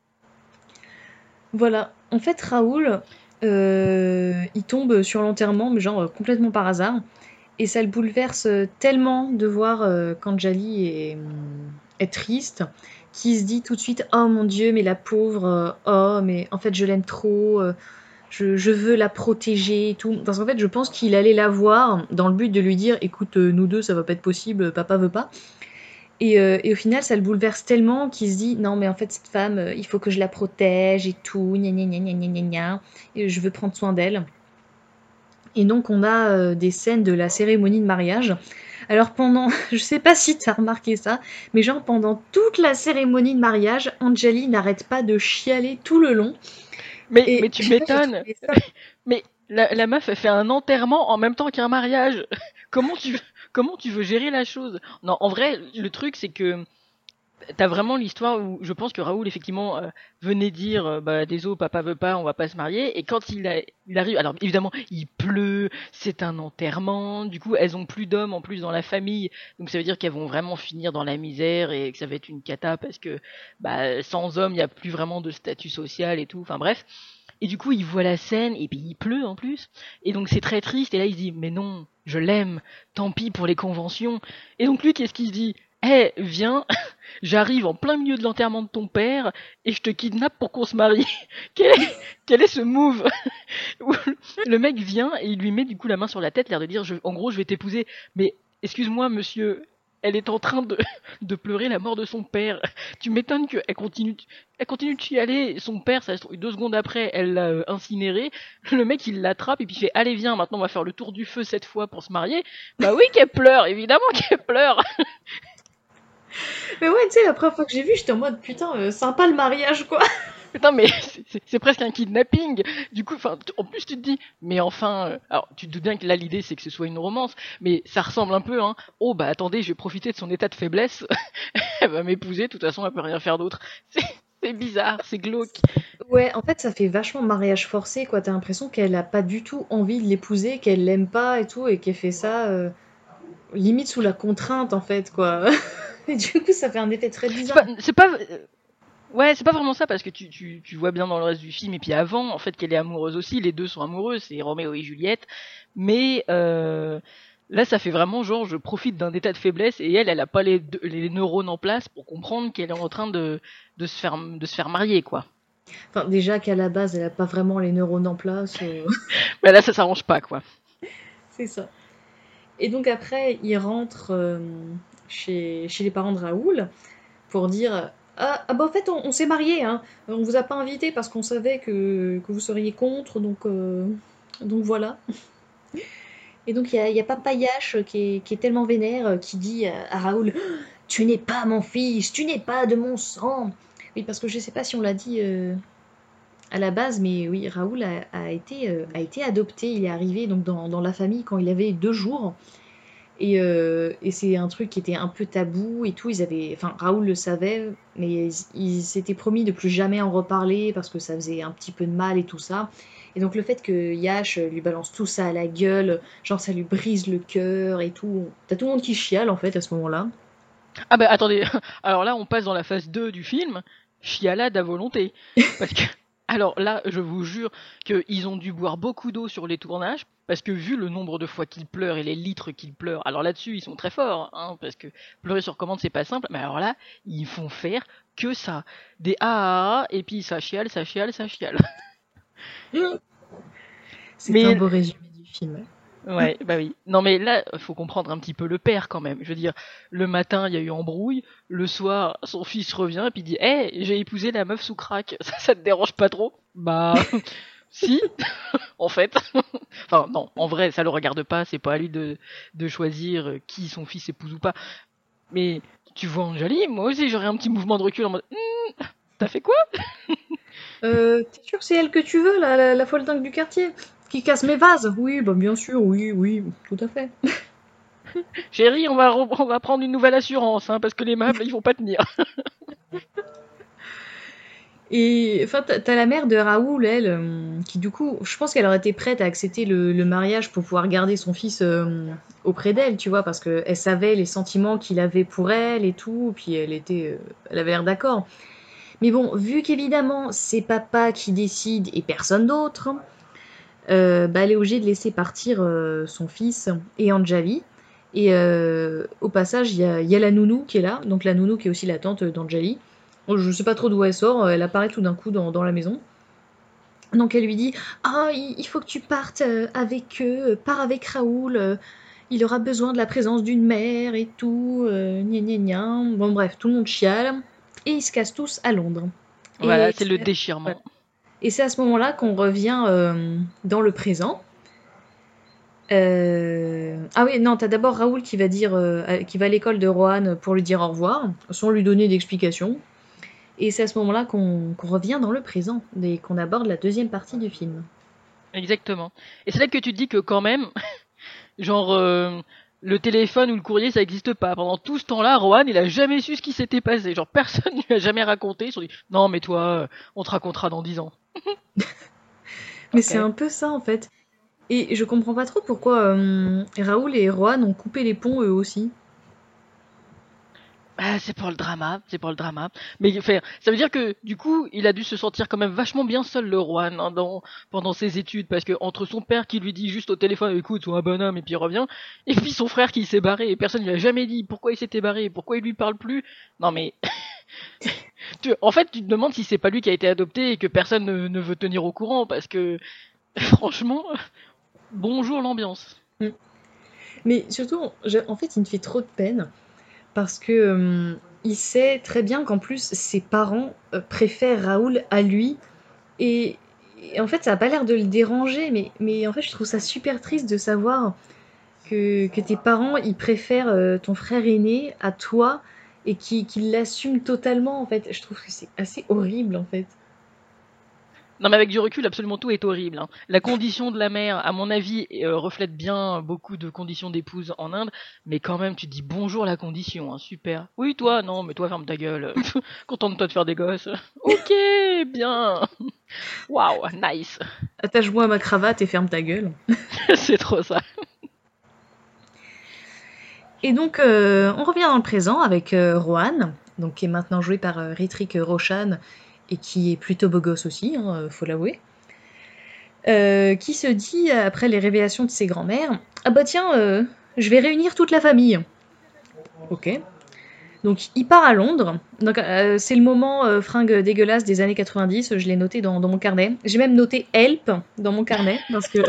Voilà, en fait, Raoul, euh, il tombe sur l'enterrement, mais genre euh, complètement par hasard. Et ça le bouleverse euh, tellement de voir euh, qu'Anjali est, hum, est triste, qu'il se dit tout de suite oh mon Dieu, mais la pauvre, euh, oh, mais en fait, je l'aime trop, euh, je, je veux la protéger et tout. Parce qu'en fait, je pense qu'il allait la voir dans le but de lui dire écoute, euh, nous deux, ça va pas être possible, papa veut pas. Et, euh, et au final, ça le bouleverse tellement qu'il se dit non, mais en fait, cette femme, euh, il faut que je la protège et tout, gna gna gna gna gna gna gna, et je veux prendre soin d'elle. Et donc, on a euh, des scènes de la cérémonie de mariage. Alors, pendant, je sais pas si tu as remarqué ça, mais genre, pendant toute la cérémonie de mariage, Anjali n'arrête pas de chialer tout le long. Mais, Et mais tu je sais pas, j'ai m'étonnes. trouvé ça. Mais la, la meuf, elle fait un enterrement en même temps qu'un mariage. Comment tu, comment tu veux gérer la chose? Non, en vrai, le truc, c'est que t'as vraiment l'histoire où je pense que Raoul effectivement euh, venait dire euh, bah désolé papa veut pas, on va pas se marier, et quand il, a, il arrive, alors évidemment il pleut, c'est un enterrement, du coup elles ont plus d'hommes en plus dans la famille, donc ça veut dire qu'elles vont vraiment finir dans la misère et que ça va être une cata parce que bah sans hommes il y a plus vraiment de statut social et tout, enfin bref. Et du coup, il voit la scène, et puis il pleut en plus. Et donc c'est très triste, et là il se dit, mais non, je l'aime, tant pis pour les conventions. Et donc lui, qu'est-ce qu'il se dit? Eh, viens, j'arrive en plein milieu de l'enterrement de ton père, et je te kidnappe pour qu'on se marie. quel, est, quel est ce move? Où le mec vient, et il lui met du coup la main sur la tête, l'air de dire, je, en gros, je vais t'épouser. Mais, excuse-moi, monsieur, elle est en train de, de pleurer la mort de son père. Tu m'étonnes qu'elle continue, elle continue de chialer. Son père, ça se trouve, deux secondes après, elle l'a euh, incinéré. Le mec, il l'attrape et puis il fait, allez, viens, maintenant on va faire le tour du feu cette fois pour se marier. Bah oui, qu'elle pleure, évidemment qu'elle pleure. Mais ouais, tu sais, la première fois que j'ai vu, j'étais en mode putain, euh, sympa le mariage, quoi. Putain, mais c'est- c'est c'est presque un kidnapping. Du coup, enfin, en plus tu te dis, mais enfin, euh, alors tu te doutes bien que là l'idée c'est que ce soit une romance, mais ça ressemble un peu, hein. Oh bah attendez, je vais profiter de son état de faiblesse. Elle va m'épouser, de toute façon elle peut rien faire d'autre. C'est c'est bizarre, c'est glauque. Ouais, en fait, ça fait vachement mariage forcé, quoi. T'as l'impression qu'elle a pas du tout envie de l'épouser, qu'elle l'aime pas et tout, et qu'elle fait ça euh, limite sous la contrainte, en fait, quoi. Et du coup, ça fait un effet très C'est bizarre. pas, c'est pas, euh, ouais, c'est pas vraiment ça parce que tu, tu, tu vois bien dans le reste du film et puis avant, en fait, qu'elle est amoureuse aussi. Les deux sont amoureux, c'est Roméo et Juliette. Mais euh, là, ça fait vraiment genre, je profite d'un état de faiblesse et elle, elle a pas les, deux- les neurones en place pour comprendre qu'elle est en train de, de se faire, de se faire marier, quoi. Enfin, déjà qu'à la base, elle a pas vraiment les neurones en place. euh, Mais là, ça s'arrange pas, quoi. C'est ça. Et donc après, il rentre euh, chez, chez les parents de Raoul pour dire ah, ah bah en fait on, on s'est mariés, hein. On vous a pas invité parce qu'on savait que, que vous seriez contre, donc euh, donc voilà. Et donc il y a, il y a Papa Yash qui est, qui est tellement vénère euh, qui dit à, à Raoul tu n'es pas mon fils, tu n'es pas de mon sang. Oui, parce que je sais pas si on l'a dit euh, à la base, mais oui, Raoul a, a été, euh, a été adopté. Il est arrivé donc dans, dans la famille quand il avait deux jours. Et, euh, et c'est un truc qui était un peu tabou et tout. Ils avaient, enfin, Raoul le savait, mais ils ils s'étaient promis de plus jamais en reparler parce que ça faisait un petit peu de mal et tout ça. Et donc le fait que Yash lui balance tout ça à la gueule, genre ça lui brise le cœur et tout. T'as tout le monde qui chiale en fait à ce moment-là. Ah bah attendez, alors là on passe dans la phase deux du film, chialade à volonté. Parce que, alors là je vous jure qu'ils ont dû boire beaucoup d'eau sur les tournages, parce que vu le nombre de fois qu'ils pleurent et les litres qu'ils pleurent, alors là-dessus ils sont très forts, hein, parce que pleurer sur commande c'est pas simple, mais alors là ils font faire que ça. Des ah ah ah, et puis ça chiale, ça chiale, ça chiale. C'est Mais un beau résumé du film. ouais, bah oui. Non mais là, faut comprendre un petit peu le père quand même. Je veux dire, le matin, il y a eu embrouille, le soir, son fils revient et puis dit "Eh, j'ai épousé la meuf sous crack. Ça, ça te dérange pas trop?" Bah si, en fait. Enfin non, en vrai, ça le regarde pas, c'est pas à lui de de choisir qui son fils épouse ou pas. Mais tu vois Anjali, moi aussi j'aurais un petit mouvement de recul en mode Hum, "T'as fait quoi?" Euh, t'es sûr que c'est elle que tu veux, la, la, la folle dingue du quartier? Qui casse mes vases? Oui, bah bien sûr, oui, oui, tout à fait. Chérie, on va re- on va prendre une nouvelle assurance hein, parce que les meubles, ils vont pas tenir. Et enfin, t'as t'as la mère de Raoul, elle, euh, qui du coup, je pense qu'elle aurait été prête à accepter le, le mariage pour pouvoir garder son fils euh, auprès d'elle, tu vois, parce qu'elle savait les sentiments qu'il avait pour elle et tout, puis elle était, euh, elle avait l'air d'accord. Mais bon, vu qu'évidemment c'est papa qui décide et personne d'autre, euh, bah, elle est obligée de laisser partir euh, son fils et Anjali. Et euh, au passage, il y a, il y a la nounou qui est là, donc la nounou qui est aussi la tante d'Anjali. Bon, je sais pas trop d'où elle sort, elle apparaît tout d'un coup dans, dans la maison. Donc elle lui dit ah, il il faut que tu partes euh, avec eux, pars avec Raoul, euh, il aura besoin de la présence d'une mère et tout, euh, gna gna gna. Bon, bref, tout le monde chiale et ils se cassent tous à Londres. Voilà, Et c'est le c'est déchirement. et c'est à ce moment-là qu'on revient euh, dans le présent. Euh, Ah oui, non, t'as d'abord Raoul qui va dire, euh, à- qui va à l'école de Rohan pour lui dire au revoir, sans lui donner d'explication. Et c'est à ce moment-là qu'on qu'on revient dans le présent et qu'on aborde la deuxième partie du film. Exactement. Et c'est là que tu te dis que quand même, genre, euh, le téléphone ou le courrier, ça n'existe pas. Pendant tout ce temps-là, Rohan, il a jamais su ce qui s'était passé. Genre, personne ne lui a jamais raconté. Ils se sont dit, non, mais toi, euh, on te racontera dans dix ans. Mais Ok. c'est un peu ça en fait. Et je comprends pas trop pourquoi euh, Raoul et Rohan ont coupé les ponts eux aussi. Ah, c'est pour le drama, c'est pour le drama. Mais enfin, ça veut dire que du coup, il a dû se sentir quand même vachement bien seul, le Rohan, hein, dans, pendant ses études, parce que entre son père qui lui dit juste au téléphone, écoute, sois un bonhomme, et puis il revient, et puis son frère qui s'est barré, et personne lui a jamais dit pourquoi il s'était barré, pourquoi il lui parle plus. Non mais, tu, en fait, tu te demandes si c'est pas lui qui a été adopté et que personne ne, ne veut tenir au courant, parce que franchement, bonjour l'ambiance. Mm. Mais surtout, je- en fait, il me fait trop de peine parce que euh, il sait très bien qu'en plus ses parents euh, préfèrent Raoul à lui. Et, et en fait, ça a pas l'air de le déranger, mais, mais en fait, je trouve ça super triste de savoir que, que tes parents, ils préfèrent euh, ton frère aîné à toi et qu'ils qu'ils l'assument totalement, en fait. Je trouve que c'est assez horrible, en fait. Non mais avec du recul, absolument tout est horrible, hein. La condition de la mère, à mon avis, euh, reflète bien beaucoup de conditions d'épouse en Inde, mais quand même, tu te dis bonjour la condition, hein, super. Oui, toi, non, mais toi, ferme ta gueule. Contente-toi de faire des gosses. Ok, bien. Waouh, nice. Attache-moi à ma cravate et ferme ta gueule. C'est trop ça. Et donc, euh, on revient dans le présent avec euh, Rohan, donc, qui est maintenant joué par euh, Hrithik Roshan, et qui est plutôt beau gosse aussi, hein, euh, faut l'avouer. Euh, qui se dit, après les révélations de ses grands-mères, ah bah tiens, euh, je vais réunir toute la famille. Ok. Donc il part à Londres. Donc euh, c'est le moment euh, fringue dégueulasse des années quatre-vingt-dix. Je l'ai noté dans, dans mon carnet. J'ai même noté Help dans mon carnet parce que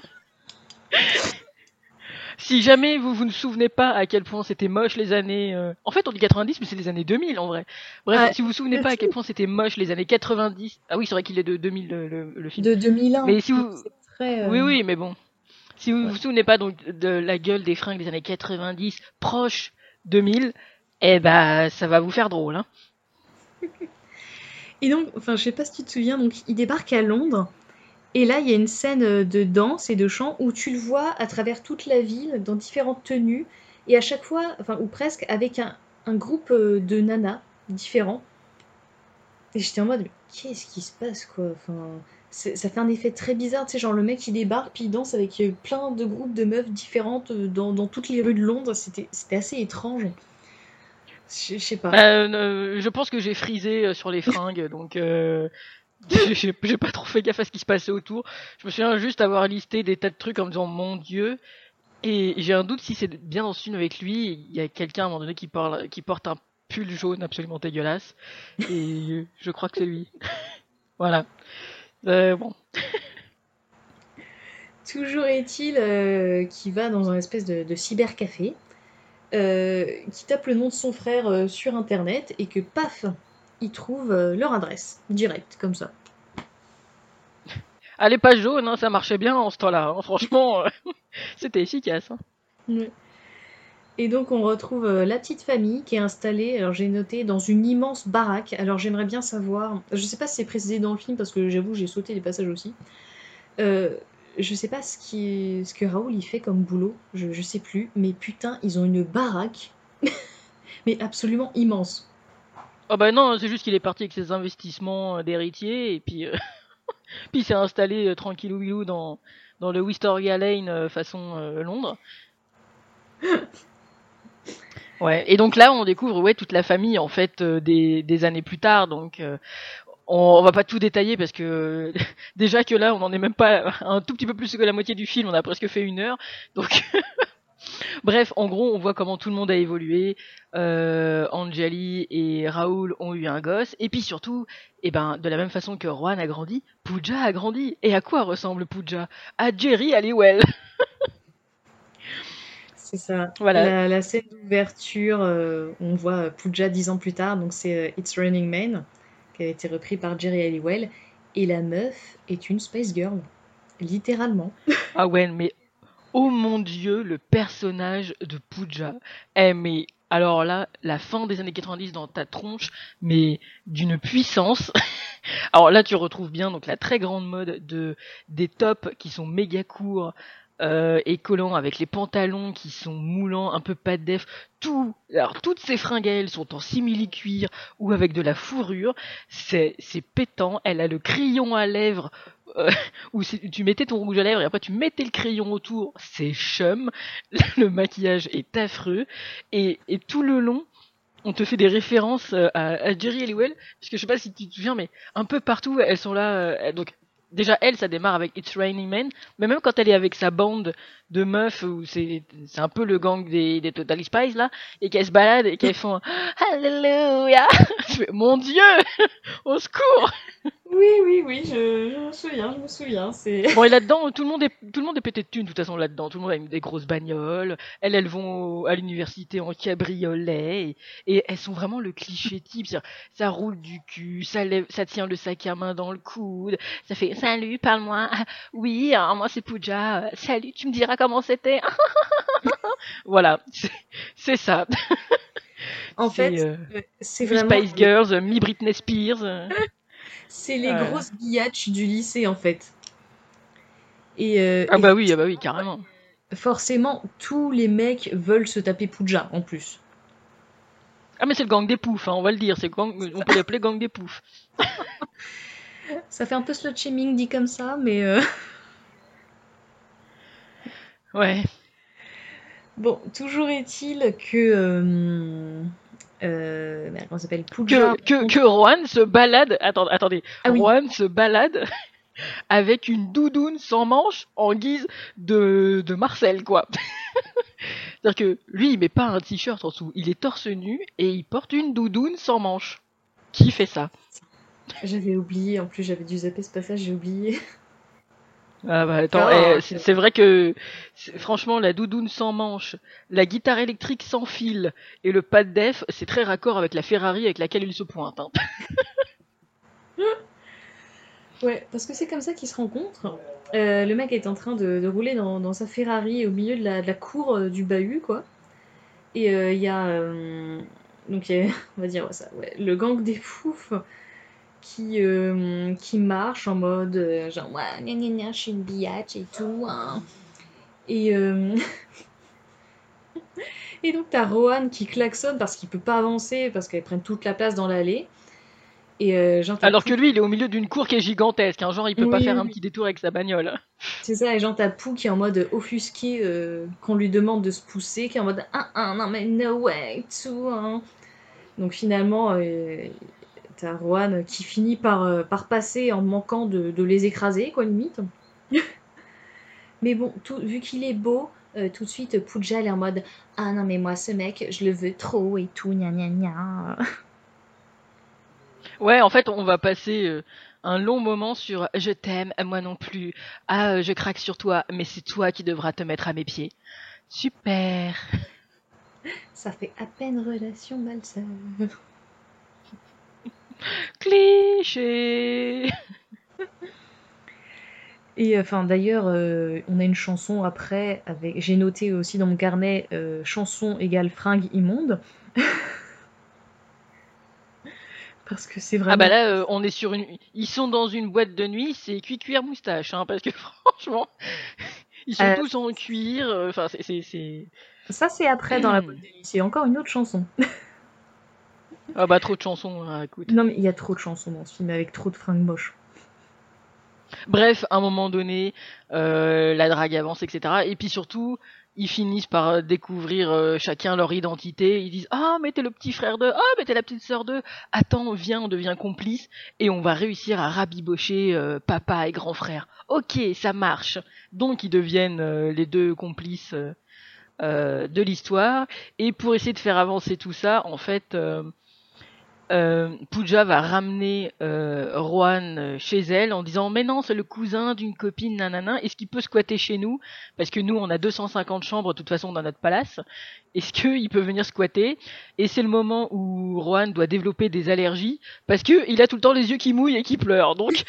Si jamais vous vous ne souvenez pas à quel point c'était moche les années... euh, En fait, on dit quatre-vingt-dix, mais c'est les années deux mille en vrai. Bref, ah, si vous vous souvenez pas à quel point c'était moche les années quatre-vingt-dix... Ah oui, c'est vrai qu'il est de deux mille le, le, le film. de deux mille un. Mais si Donc vous... c'est très. Oui, euh, oui, mais bon. Si vous ouais. vous souvenez pas donc de la gueule des fringues des années quatre-vingt-dix, proche deux mille, eh ben ça va vous faire drôle, hein. Et donc, enfin, je sais pas si tu te souviens, donc il débarque à Londres Et là, il y a une scène euh, de danse et de chant où tu le vois à travers toute la ville, dans différentes tenues, et à chaque fois, enfin, ou presque, avec un, un groupe euh, de nanas différents. Et j'étais en mode, mais qu'est-ce qui se passe, quoi? Enfin, c'est- ça fait un effet très bizarre, tu sais, genre le mec il débarque, puis il danse avec euh, plein de groupes de meufs différentes euh, dans, dans toutes les rues de Londres. C'était, c'était assez étrange. Je je sais pas. Bah, euh, je pense que j'ai frisé euh, sur les fringues, donc euh, j'ai j'ai pas trop fait gaffe à ce qui se passait autour. Je me souviens juste avoir listé des tas de trucs en me disant mon Dieu. Et j'ai un doute si c'est bien dans ce film avec lui. Il y a quelqu'un à un moment donné qui, parle, qui porte un pull jaune absolument dégueulasse. Et je crois que c'est lui. Voilà. Euh, bon. Toujours est-il euh, qu'il va dans un espèce de, de cybercafé, euh, qui tape le nom de son frère euh, sur internet et que paf, il trouve euh, leur adresse, direct, comme ça. Ah, les pages jaunes, hein, ça marchait bien en ce temps-là. Hein. Franchement, euh, c'était efficace. Hein. Ouais. Et donc on retrouve euh, la petite famille qui est installée, alors j'ai noté, dans une immense baraque. Alors j'aimerais bien savoir, je sais pas si c'est précisé dans le film parce que j'avoue j'ai sauté les passages aussi. Euh, je sais pas ce, qui, ce que Raoul il fait comme boulot, je, je sais plus, mais putain ils ont une baraque, mais absolument immense. Oh bah non, c'est juste qu'il est parti avec ses investissements euh, d'héritier. Et puis, euh, puis il s'est installé euh, tranquillou dans, dans le Wisteria Lane euh, façon euh, Londres. Ouais. Et donc là, on découvre ouais toute la famille en fait euh, des, des années plus tard. Donc euh, on, on va pas tout détailler parce que déjà que là, on en est même pas un tout petit peu plus que la moitié du film. On a presque fait une heure. Donc bref, en gros, on voit comment tout le monde a évolué. Euh, Anjali et Raoul ont eu un gosse. Et puis surtout, eh ben, de la même façon que Rohan a grandi, Pooja a grandi. Et à quoi ressemble Pooja? À Jerry Halliwell. C'est ça. Voilà. La, la scène d'ouverture, euh, on voit Pooja dix ans plus tard, donc c'est euh, It's Raining Men, qui a été repris par Jerry Halliwell. Et la meuf est une Spice Girl, littéralement. Ah ouais, mais oh mon dieu, le personnage de Pooja. Eh mais alors là, la fin des années quatre-vingt-dix dans ta tronche, mais d'une puissance. Alors là, tu retrouves bien donc la très grande mode de des tops qui sont méga courts euh, et collants avec les pantalons qui sont moulants, un peu pas de def. Tout, alors toutes ces fringues à elle sont en simili-cuir ou avec de la fourrure. C'est c'est pétant. Elle a le crayon à lèvres. Euh, où c'est- tu mettais ton rouge à lèvres et après tu mettais le crayon autour, c'est chum. Le maquillage est affreux et, et tout le long on te fait des références euh, à, à Jerry Halliwell, parce que je sais pas si tu te souviens, mais un peu partout, elles sont là. euh, elles- donc, déjà, elle, ça démarre avec It's Raining Men, mais même quand elle est avec sa bande de meufs, où c'est c'est un peu le gang des, des Totally Spies, là, et qu'elles se baladent et qu'elles font Hallelujah. Je fais, mon Dieu, au secours. Oui, oui, oui, je, je me souviens, je me souviens. C'est Bon, et là-dedans, tout le monde est tout le monde est pété de thunes, de toute façon, là-dedans. Tout le monde a une- des grosses bagnoles. Elles, elles vont au- à l'université en cabriolet. Et, et elles sont vraiment le cliché type. C'est-à-dire, ça roule du cul, ça, lève, ça tient le sac à main dans le coude. Ça fait salut, parle-moi. Ah, oui, hein, moi c'est Pooja. Salut, tu me diras comment c'était. Voilà, c'est c'est ça. en C'est fait, euh, euh, c'est mi vraiment Spice Girls, mi Britney Spears. euh, c'est les voilà. grosses billatches du lycée en fait. Et, euh, Ah et bah oui, ah bah oui, carrément. forcément, tous les mecs veulent se taper Pooja en plus. Ah mais c'est le gang des poufs, hein, on va le dire. C'est gang, on peut l'appeler gang des poufs. Ça fait un peu slut shaming dit comme ça, mais euh, Ouais. bon, toujours est-il que euh, euh, merde, comment ça s'appelle Pooja. que, que, que Rohan se balade. Attendez, attendez. Ah oui, Rohan se balade avec une doudoune sans manches en guise de, de Marcel, quoi. C'est-à-dire que lui, il met pas un t-shirt en dessous. Il est torse nu et il porte une doudoune sans manches. Qui fait ça? j'avais oublié. En plus, j'avais dû zapper ce passage, j'ai oublié. Ah bah attends, Ah, eh, c'est c'est vrai que c'est- franchement la doudoune sans manches, la guitare électrique sans fil et le pas de def, c'est très raccord avec la Ferrari avec laquelle il se pointe. Hein. ouais, parce que c'est comme ça qu'ils se rencontrent. Euh, le mec est en train de, de rouler dans, dans sa Ferrari au milieu de la, de la cour euh, du bahut, quoi. Et euh, il y a. euh, donc, il y a- on va dire ouais, ça, ouais, le gang des poufs qui, euh, qui marche en mode euh, genre ouais, gna, gna, gna, je suis une biatch et tout. Hein. Et, euh, et donc t'as Rohan qui klaxonne parce qu'il peut pas avancer parce qu'elles prennent toute la place dans l'allée. Et euh, genre, t'as Alors Pou- que lui, il est au milieu d'une cour qui est gigantesque. Hein, genre, il peut pas Oui, faire oui, un oui. petit détour avec sa bagnole. C'est ça, et genre t'as Pou qui est en mode offusqué, euh, qu'on lui demande de se pousser, qui est en mode ah ah non mais no way, tout. Hein. Donc finalement, euh, t'as Rohan qui finit par, euh, par passer en manquant de, de les écraser, quoi, limite. Mais bon, tout, vu qu'il est beau, euh, tout de suite, Pooja elle est en mode ah non mais moi ce mec, je le veux trop et tout, gna gna gna. Ouais, en fait, on va passer euh, un long moment sur je t'aime, moi non plus. Ah, euh, je craque sur toi, mais c'est toi qui devras te mettre à mes pieds. Super. Ça fait à peine relation malsaine. Cliché. Et enfin d'ailleurs, euh, on a une chanson après avec. J'ai noté aussi dans mon carnet euh, chanson égale fringue immonde. Parce que c'est Ah bah vraiment. là, euh, on est sur une. Ils sont dans une boîte de nuit, c'est cuit cuir moustache, hein, parce que franchement, ils sont Euh, tous en cuir. euh, Enfin, c'est, c'est, c'est. ça c'est après dans la boîte de nuit. C'est encore une autre chanson. Ah bah trop de chansons, hein, écoute. Non mais il y a trop de chansons dans ce film avec trop de fringues moches. Bref, à un moment donné, euh, la drague avance, et cetera. Et puis surtout, ils finissent par euh, découvrir euh, chacun leur identité. Ils disent ah mais t'es le petit frère de, ah mais t'es la petite sœur de. Attends, viens, on devient complice et on va réussir à rabibocher euh, papa et grand frère. Ok, ça marche. Donc ils deviennent euh, les deux complices euh, euh, de l'histoire. Et pour essayer de faire avancer tout ça, en fait. Euh, euh, Pooja va ramener euh, Rohan euh, chez elle en disant mais non c'est le cousin d'une copine nanana, est-ce qu'il peut squatter chez nous parce que nous on a deux cent cinquante chambres de toute façon dans notre palace, est-ce qu'il peut venir squatter? Et c'est le moment où Rohan doit développer des allergies parce que il a tout le temps les yeux qui mouillent et qui pleurent, donc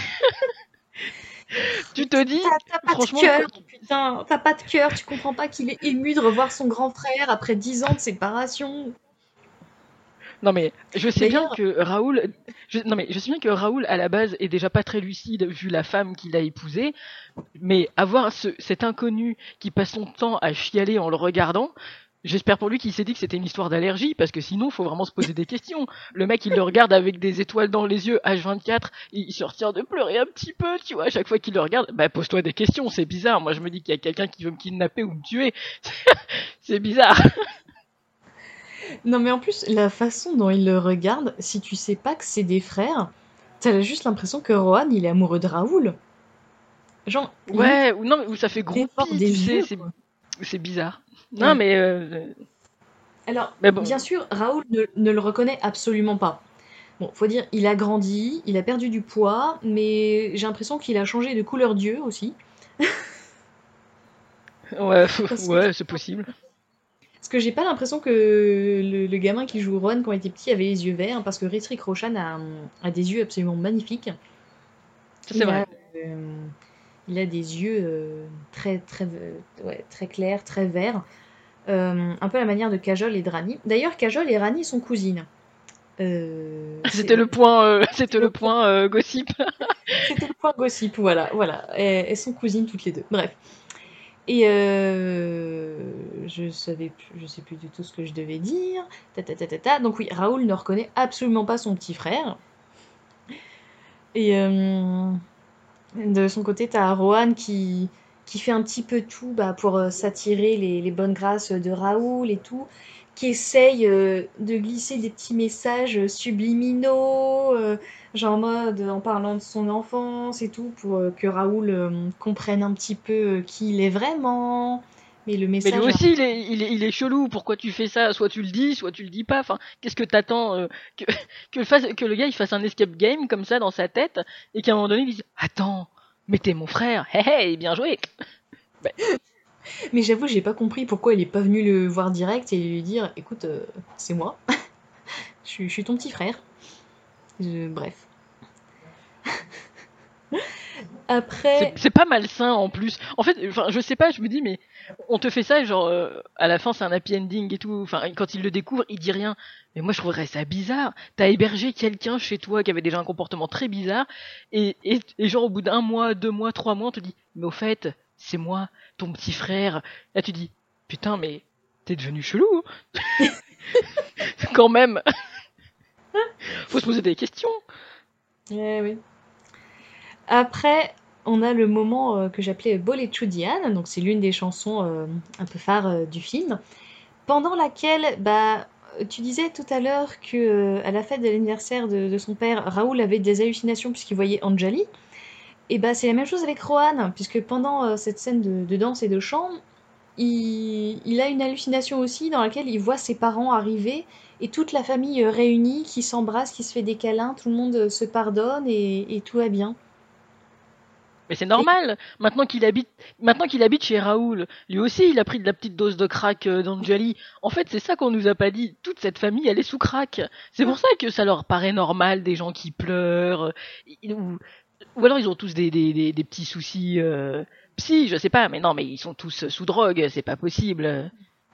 tu te dis T'as, t'as pas franchement de cœur, putain, t'as pas de cœur, tu comprends pas qu'il est ému de revoir son grand frère après dix ans de séparation. non mais je sais bien D'ailleurs, que Raoul, je, non mais je sais bien que Raoul à la base est déjà pas très lucide vu la femme qu'il a épousée, mais avoir ce, cet inconnu qui passe son temps à chialer en le regardant, j'espère pour lui qu'il s'est dit que c'était une histoire d'allergie parce que sinon faut vraiment se poser des questions. Le mec il le regarde avec des étoiles dans les yeux H vingt-quatre, il se retient de pleurer un petit peu, tu vois, à chaque fois qu'il le regarde, bah pose-toi des questions, c'est bizarre. Moi je me dis qu'il y a quelqu'un qui veut me kidnapper ou me tuer, c'est bizarre. non mais en plus, la façon dont il le regarde, si tu sais pas que c'est des frères, t'as juste l'impression que Rohan, il est amoureux de Raoul. Genre, Ouais, ou non, ou ça fait l'effort groupie, des tu sais, yeux, c'est quoi. c'est bizarre. Non Ouais. mais euh, Alors, mais bon, bien sûr, Raoul ne, ne le reconnaît absolument pas. Bon, faut dire, il a grandi, il a perdu du poids, mais j'ai l'impression qu'il a changé de couleur d'yeux aussi. ouais, Parce que, ouais, c'est possible. parce que j'ai pas l'impression que le, le gamin qui joue Rohan quand il était petit avait les yeux verts, parce que Hrithik Roshan a, a des yeux absolument magnifiques. Ça c'est Il vrai. a, euh, il a des yeux euh, très, très, euh, ouais, très clairs, très verts. Euh, un peu à la manière de Kajol et de Rani. D'ailleurs, Kajol et Rani sont cousines. Euh, C'était c'est le point, euh, c'était le point euh, gossip. C'était le point gossip, voilà, voilà. Elles, elles sont cousines toutes les deux. Bref. Et euh, je savais plus, je sais plus du tout ce que je devais dire. Ta, ta, ta, ta, ta. Donc oui, Raoul ne reconnaît absolument pas son petit frère. Et euh, de son côté, t'as Rohan qui, qui fait un petit peu tout bah, pour euh, s'attirer les, les bonnes grâces de Raoul et tout, qui essaye euh, de glisser des petits messages subliminaux, euh, genre en mode en parlant de son enfance et tout, pour euh, que Raoul euh, comprenne un petit peu euh, qui il est vraiment. Mais le Mais lui message. aussi, il est, il est, il est chelou. Pourquoi tu fais ça? Soit tu le dis, soit tu le dis pas. Enfin, qu'est-ce que t'attends euh, que, que, le fasse, que le gars il fasse un escape game comme ça dans sa tête et qu'à un moment donné il dise attends, mais t'es mon frère, hé hé, bien joué. Bah, Mais j'avoue, j'ai pas compris pourquoi il est pas venu le voir direct et lui dire écoute, euh, c'est moi, je suis, je suis ton petit frère. Je- Bref. Après, C'est c'est pas malsain en plus. En fait, enfin, je sais pas, je me dis, mais on te fait ça, genre, euh, à la fin, c'est un happy ending et tout. Enfin, quand il le découvre, il dit rien. Mais moi, je trouverais ça bizarre. T'as hébergé quelqu'un chez toi qui avait déjà un comportement très bizarre, et, et, et genre, au bout d'un mois, deux mois, trois mois, on te dit, mais au fait, c'est moi, ton petit frère. Là, tu dis, putain, mais t'es devenu chelou, hein. Quand même. Faut se poser des questions. ouais, oui. Après, on a le moment euh, que j'appelais Bolletchudian, donc c'est l'une des chansons euh, un peu phares euh, du film, pendant laquelle, bah, tu disais tout à l'heure que euh, à la fête de l'anniversaire de, de son père, Raoul avait des hallucinations puisqu'il voyait Anjali. Et bah, c'est la même chose avec Rohan, puisque pendant euh, cette scène de, de danse et de chant, il, il a une hallucination aussi dans laquelle il voit ses parents arriver et toute la famille euh, réunie qui s'embrasse, qui se fait des câlins, tout le monde euh, se pardonne et, et tout va bien. Mais c'est normal. Maintenant qu'il habite, maintenant qu'il habite chez Raoul, lui aussi, il a pris de la petite dose de crack euh, d'Anjali. En fait, c'est ça qu'on nous a pas dit. Toute cette famille, elle est sous crack. C'est pour ça que ça leur paraît normal, des gens qui pleurent, euh, ou, ou alors ils ont tous des, des, des, des petits soucis euh, psy, je sais pas. Mais non, mais ils sont tous sous drogue, c'est pas possible.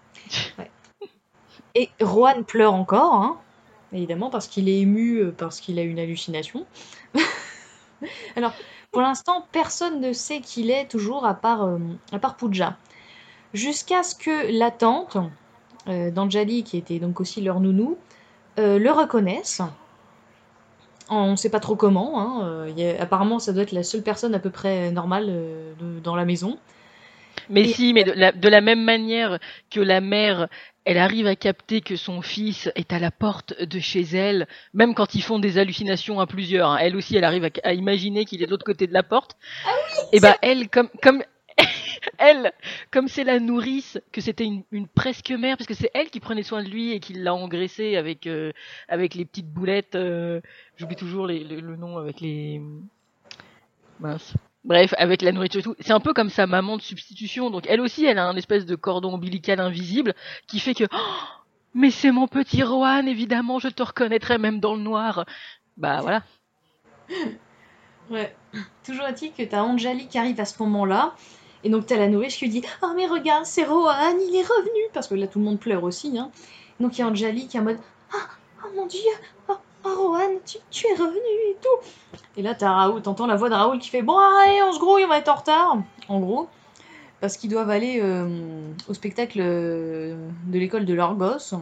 Et Rohan pleure encore, hein, évidemment, parce qu'il est ému, euh, parce qu'il a une hallucination. Alors, pour l'instant, personne ne sait qui il est toujours, à part, euh, à part Pooja. Jusqu'à ce que la tante euh, d'Anjali, qui était donc aussi leur nounou, euh, le reconnaisse. On ne sait pas trop comment. Hein, euh, y a- apparemment, ça doit être la seule personne à peu près normale euh, de- dans la maison. Mais Et si, mais de la, de la même manière que la mère, elle arrive à capter que son fils est à la porte de chez elle, même quand ils font des hallucinations à plusieurs, hein, elle aussi, elle arrive à, à imaginer qu'il est de l'autre côté de la porte. Et bah elle, comme comme elle, comme c'est la nourrice, que c'était une, une presque mère, parce que c'est elle qui prenait soin de lui et qui l'a engraissé avec euh, avec les petites boulettes. euh, J'oublie toujours les, le, le nom avec les mince. Bref, avec la nourriture et tout. C'est un peu comme sa maman de substitution. Donc elle aussi, elle a un espèce de cordon ombilical invisible qui fait que oh, mais c'est mon petit Rohan, évidemment, je te reconnaîtrai même dans le noir. Bah voilà. ouais, toujours est-il que t'as Anjali qui arrive à ce moment-là. Et donc t'as la nourrice qui lui dit « Oh mais regarde, c'est Rohan, il est revenu !» Parce que là, tout le monde pleure aussi. Hein. Donc il y a Anjali qui est en mode « Ah, oh mon Dieu, oh, oh, Rohan, tu, tu es revenu et tout !» Et là, t'as Raoul, t'entends la voix de Raoul qui fait « Bon, allez, on se grouille, on va être en retard !» En gros, parce qu'ils doivent aller euh, au spectacle euh, de l'école de leur gosse.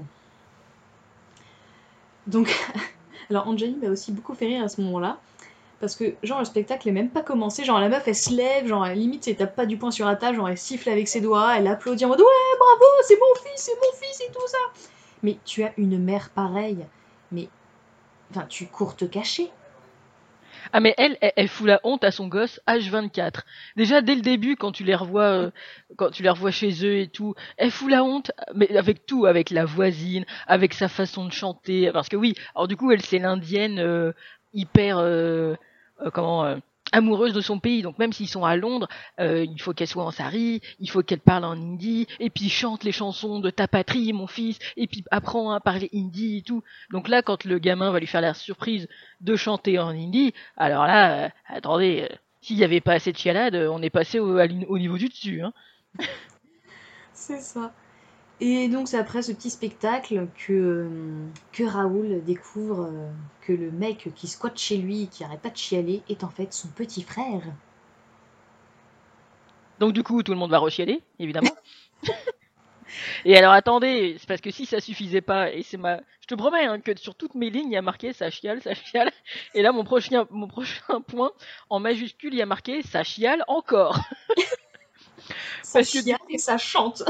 Donc, alors Anjali m'a aussi beaucoup fait rire à ce moment-là. Parce que, genre, le spectacle est même pas commencé. Genre, la meuf, elle se lève, genre, elle, limite, elle tape pas du poing sur la table, genre, elle siffle avec ses doigts, elle applaudit en mode ouais, bravo, c'est mon fils, c'est mon fils et tout ça. Mais tu as une mère pareille. Mais, enfin, tu cours te cacher. Ah mais elle, elle, elle fout la honte à son gosse H vingt-quatre. Déjà dès le début quand tu les revois euh, quand tu les revois chez eux et tout, elle fout la honte mais avec tout, avec la voisine, avec sa façon de chanter parce que oui, alors du coup elle c'est l'indienne euh, hyper euh, euh, comment euh, amoureuse de son pays, donc même s'ils sont à Londres, euh, il faut qu'elle soit en sari, il faut qu'elle parle en hindi, et puis chante les chansons de ta patrie, mon fils, et puis apprend à parler hindi et tout. Donc là, quand le gamin va lui faire la surprise de chanter en hindi, alors là, euh, attendez, euh, s'il n'y avait pas assez de chialade, euh, on est passé au, à l'in- au niveau du dessus. Hein. C'est ça. Et donc, c'est après ce petit spectacle que, euh, que Raoul découvre euh, que le mec qui squatte chez lui, qui arrête pas de chialer, est en fait son petit frère. Donc du coup, tout le monde va rechialer, évidemment. Et alors attendez, c'est parce que si ça suffisait pas, et c'est ma, je te promets hein, que sur toutes mes lignes il y a marqué ça chiale, ça chiale, et là mon prochain, mon prochain point en majuscule il y a marqué ça chiale encore. Ça Parce que du chiale coup- et ça chante.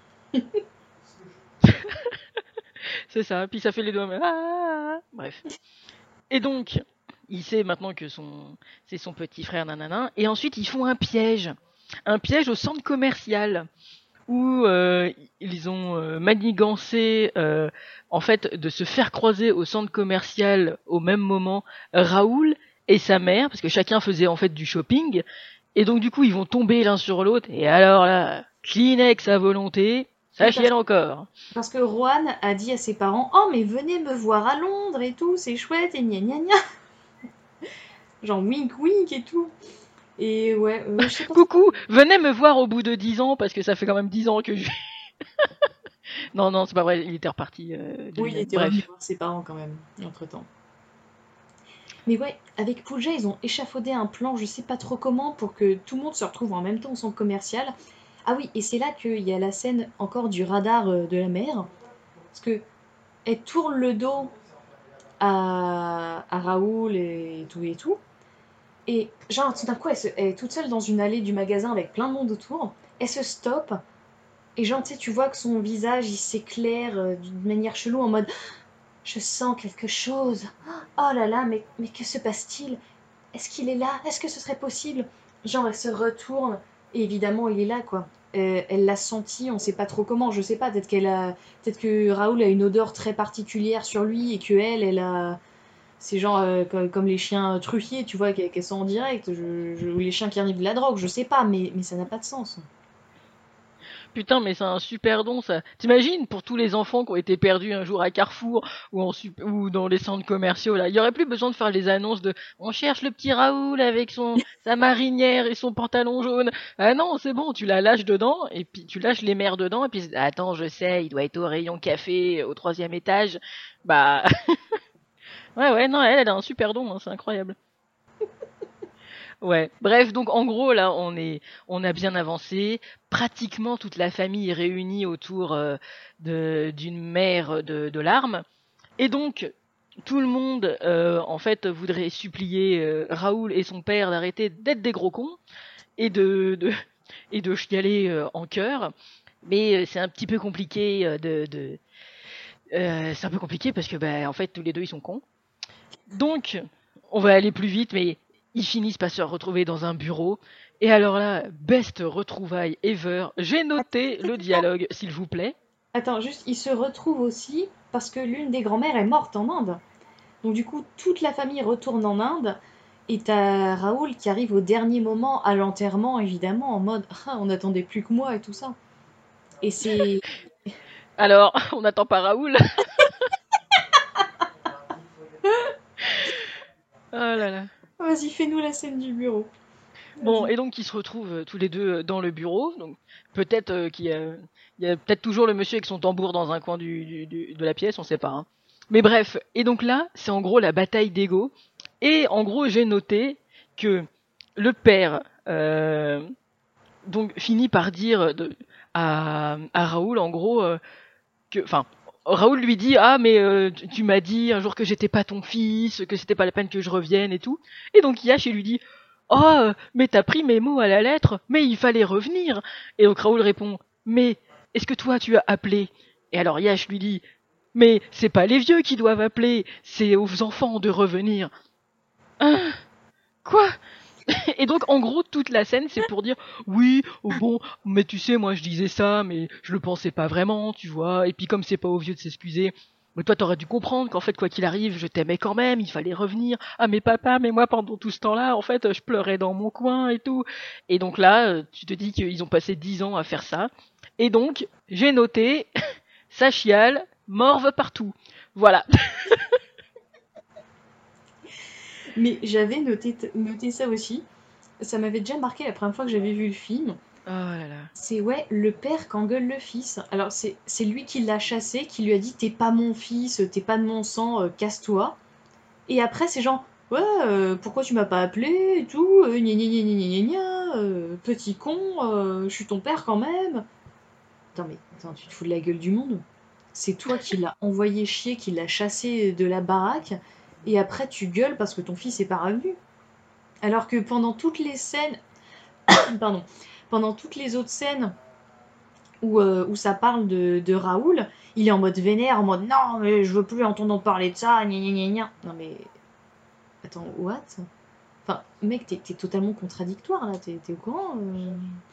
C'est ça, puis ça fait les doigts. mais- Ah Bref. Et donc, il sait maintenant que son, c'est son petit frère nanana, et ensuite ils font un piège, un piège au centre commercial où euh, ils ont euh, manigancé euh, en fait de se faire croiser au centre commercial au même moment Raoul et sa mère parce que chacun faisait en fait du shopping et donc du coup ils vont tomber l'un sur l'autre et alors là Kleenex à volonté ça Oui, parce- chiale encore. Parce que Rohan a dit à ses parents « Oh, mais venez me voir à Londres et tout, c'est chouette et gna gna gna. » Genre wink wink et tout. Et ouais, euh, je sais pas. Coucou, venez me voir au bout de dix ans, parce que ça fait quand même dix ans que je... non, non, c'est pas vrai, il était reparti euh, de Oui, il lui-même. était revenu Bref. voir ses parents quand même, entre-temps. Mais ouais, avec Pooja, ils ont échafaudé un plan, je sais pas trop comment, pour que tout le monde se retrouve en même temps au centre commercial. Ah oui, et c'est là qu'il y a la scène encore du radar euh, de la mer. Parce que elle tourne le dos à, à Raoul et tout et tout. Et genre, tout d'un coup, elle, se- elle est toute seule dans une allée du magasin avec plein de monde autour. Elle se stoppe. Et genre, tu sais, tu vois que son visage, il s'éclaire euh, d'une manière chelou en mode je sens quelque chose. Oh là là, mais, mais que se passe-t-il? Est-ce qu'il est là? Est-ce que ce serait possible? Genre, elle se retourne et évidemment, il est là, quoi. Euh, elle l'a senti, on sait pas trop comment, je sais pas, peut-être qu'elle a, peut-être que Raoul a une odeur très particulière sur lui et que elle, elle a, c'est genre euh, comme, comme les chiens truffiers, tu vois, qu'elle qu'elle sent en direct, je, je- ou les chiens qui arrivent de la drogue, je sais pas, mais, mais ça n'a pas de sens. Putain, mais c'est un super don, ça. T'imagines, pour tous les enfants qui ont été perdus un jour à Carrefour ou, en sup- ou dans les centres commerciaux, là, il y aurait plus besoin de faire les annonces de on cherche le petit Raoul avec son sa marinière et son pantalon jaune. Ah non, c'est bon, tu la lâches dedans, et puis tu lâches les mères dedans, et puis attends, je sais, il doit être au rayon café, au troisième étage. Bah, ouais, ouais, non, elle, elle a un super don, hein, c'est incroyable. Ouais. Bref, donc en gros là, on est, on a bien avancé. Pratiquement toute la famille est réunie autour euh, de d'une mer de, de larmes. Et donc tout le monde, euh, en fait, voudrait supplier euh, Raoul et son père d'arrêter d'être des gros cons et de, de et de chialer euh, en chœur. Mais euh, c'est un petit peu compliqué euh, de, de euh, c'est un peu compliqué parce que bah, en fait tous les deux ils sont cons. Donc, on va aller plus vite, mais ils finissent par se retrouver dans un bureau. Et alors là, best retrouvaille ever. J'ai noté le dialogue, s'il vous plaît. Attends, juste, ils se retrouvent aussi parce que l'une des grand-mères est morte en Inde. Donc du coup, toute la famille retourne en Inde et t'as Raoul qui arrive au dernier moment à l'enterrement, évidemment, en mode ah, on n'attendait plus que moi et tout ça. Et c'est. Alors, on n'attend pas Raoul. Oh là là. Vas-y, fais-nous la scène du bureau. Bon, Vas-y. et donc ils se retrouvent euh, tous les deux euh, dans le bureau. Donc peut-être euh, qu'il y a, il y a peut-être toujours le monsieur avec son tambour dans un coin du, du- du- de la pièce, on sait pas. Hein. Mais bref, et donc là, c'est en gros la bataille d'ego. Et en gros, j'ai noté que le père euh, donc finit par dire de, à, à Raoul en gros euh, que, enfin, Raoul lui dit ah mais euh, tu, tu m'as dit un jour que j'étais pas ton fils, que c'était pas la peine que je revienne et tout. Et donc Yash il lui dit oh euh, mais t'as pris mes mots à la lettre, mais il fallait revenir. Et donc Raoul répond mais est-ce que toi tu as appelé? Et alors Yash lui dit mais c'est pas les vieux qui doivent appeler, c'est aux enfants de revenir. Hein? Quoi? Et donc, en gros, toute la scène, c'est pour dire, oui, oh bon, mais tu sais, moi, je disais ça, mais je le pensais pas vraiment, tu vois. Et puis, comme c'est pas aux vieux de s'excuser, mais toi, t'aurais dû comprendre qu'en fait, quoi qu'il arrive, je t'aimais quand même, il fallait revenir. Ah, mais papa, mais moi, pendant tout ce temps-là, en fait, je pleurais dans mon coin et tout. Et donc là, euh, tu te dis qu'ils ont passé dix ans à faire ça. Et donc, j'ai noté, ça chiale, morve partout. Voilà. Mais j'avais noté, noté ça aussi. Ça m'avait déjà marqué la première fois que j'avais vu le film. Oh là là. C'est ouais, le père qu'engueule le fils. Alors c'est c'est lui qui l'a chassé, qui lui a dit t'es pas mon fils, t'es pas de mon sang, euh, casse-toi. Et après c'est genre ouais, euh, pourquoi tu m'as pas appelé et tout, euh, gna gna gna gna gna gna gna, euh, petit con, euh, je suis ton père quand même. Attends mais attends, tu te fous de la gueule du monde? C'est toi qui l'as envoyé chier, qui l'a chassé de la baraque, et après tu gueules parce que ton fils est pas revenu. Alors que pendant toutes les scènes, pardon, pendant toutes les autres scènes où, euh, où ça parle de, de Raoul, il est en mode vénère, en mode non, mais je veux plus entendre parler de ça, gna gna gna gna. Non mais. Attends, what? Enfin, mec, t'es, t'es totalement contradictoire là, t'es, t'es au courant? euh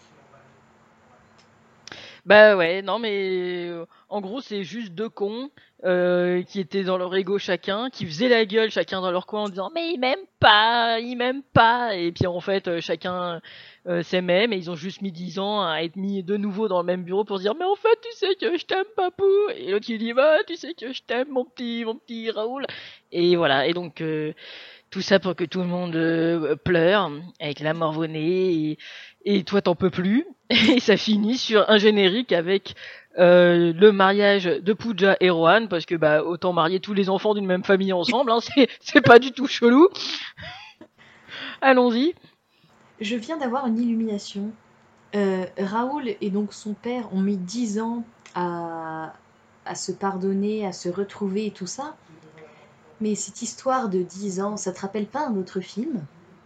Bah ouais, non mais euh, en gros c'est juste deux cons euh, qui étaient dans leur ego chacun, qui faisaient la gueule chacun dans leur coin en disant mais il m'aime pas, il m'aime pas, et puis en fait euh, chacun euh, s'aimait, mais ils ont juste mis dix ans à être mis de nouveau dans le même bureau pour se dire mais en fait tu sais que je t'aime papou, et l'autre qui dit bah tu sais que je t'aime mon petit mon petit Raoul, et voilà, et donc euh, Tout ça pour que tout le monde euh, pleure, avec la morvonnée, et, et toi t'en peux plus. Et ça finit sur un générique avec euh, le mariage de Pooja et Rohan, parce que bah autant marier tous les enfants d'une même famille ensemble, hein, c'est, c'est pas du tout chelou. Allons-y. Je viens d'avoir une illumination. Euh, Raoul et donc son père ont mis dix ans à, à se pardonner, à se retrouver et tout ça. Mais cette histoire de dix ans, ça te rappelle pas un autre film?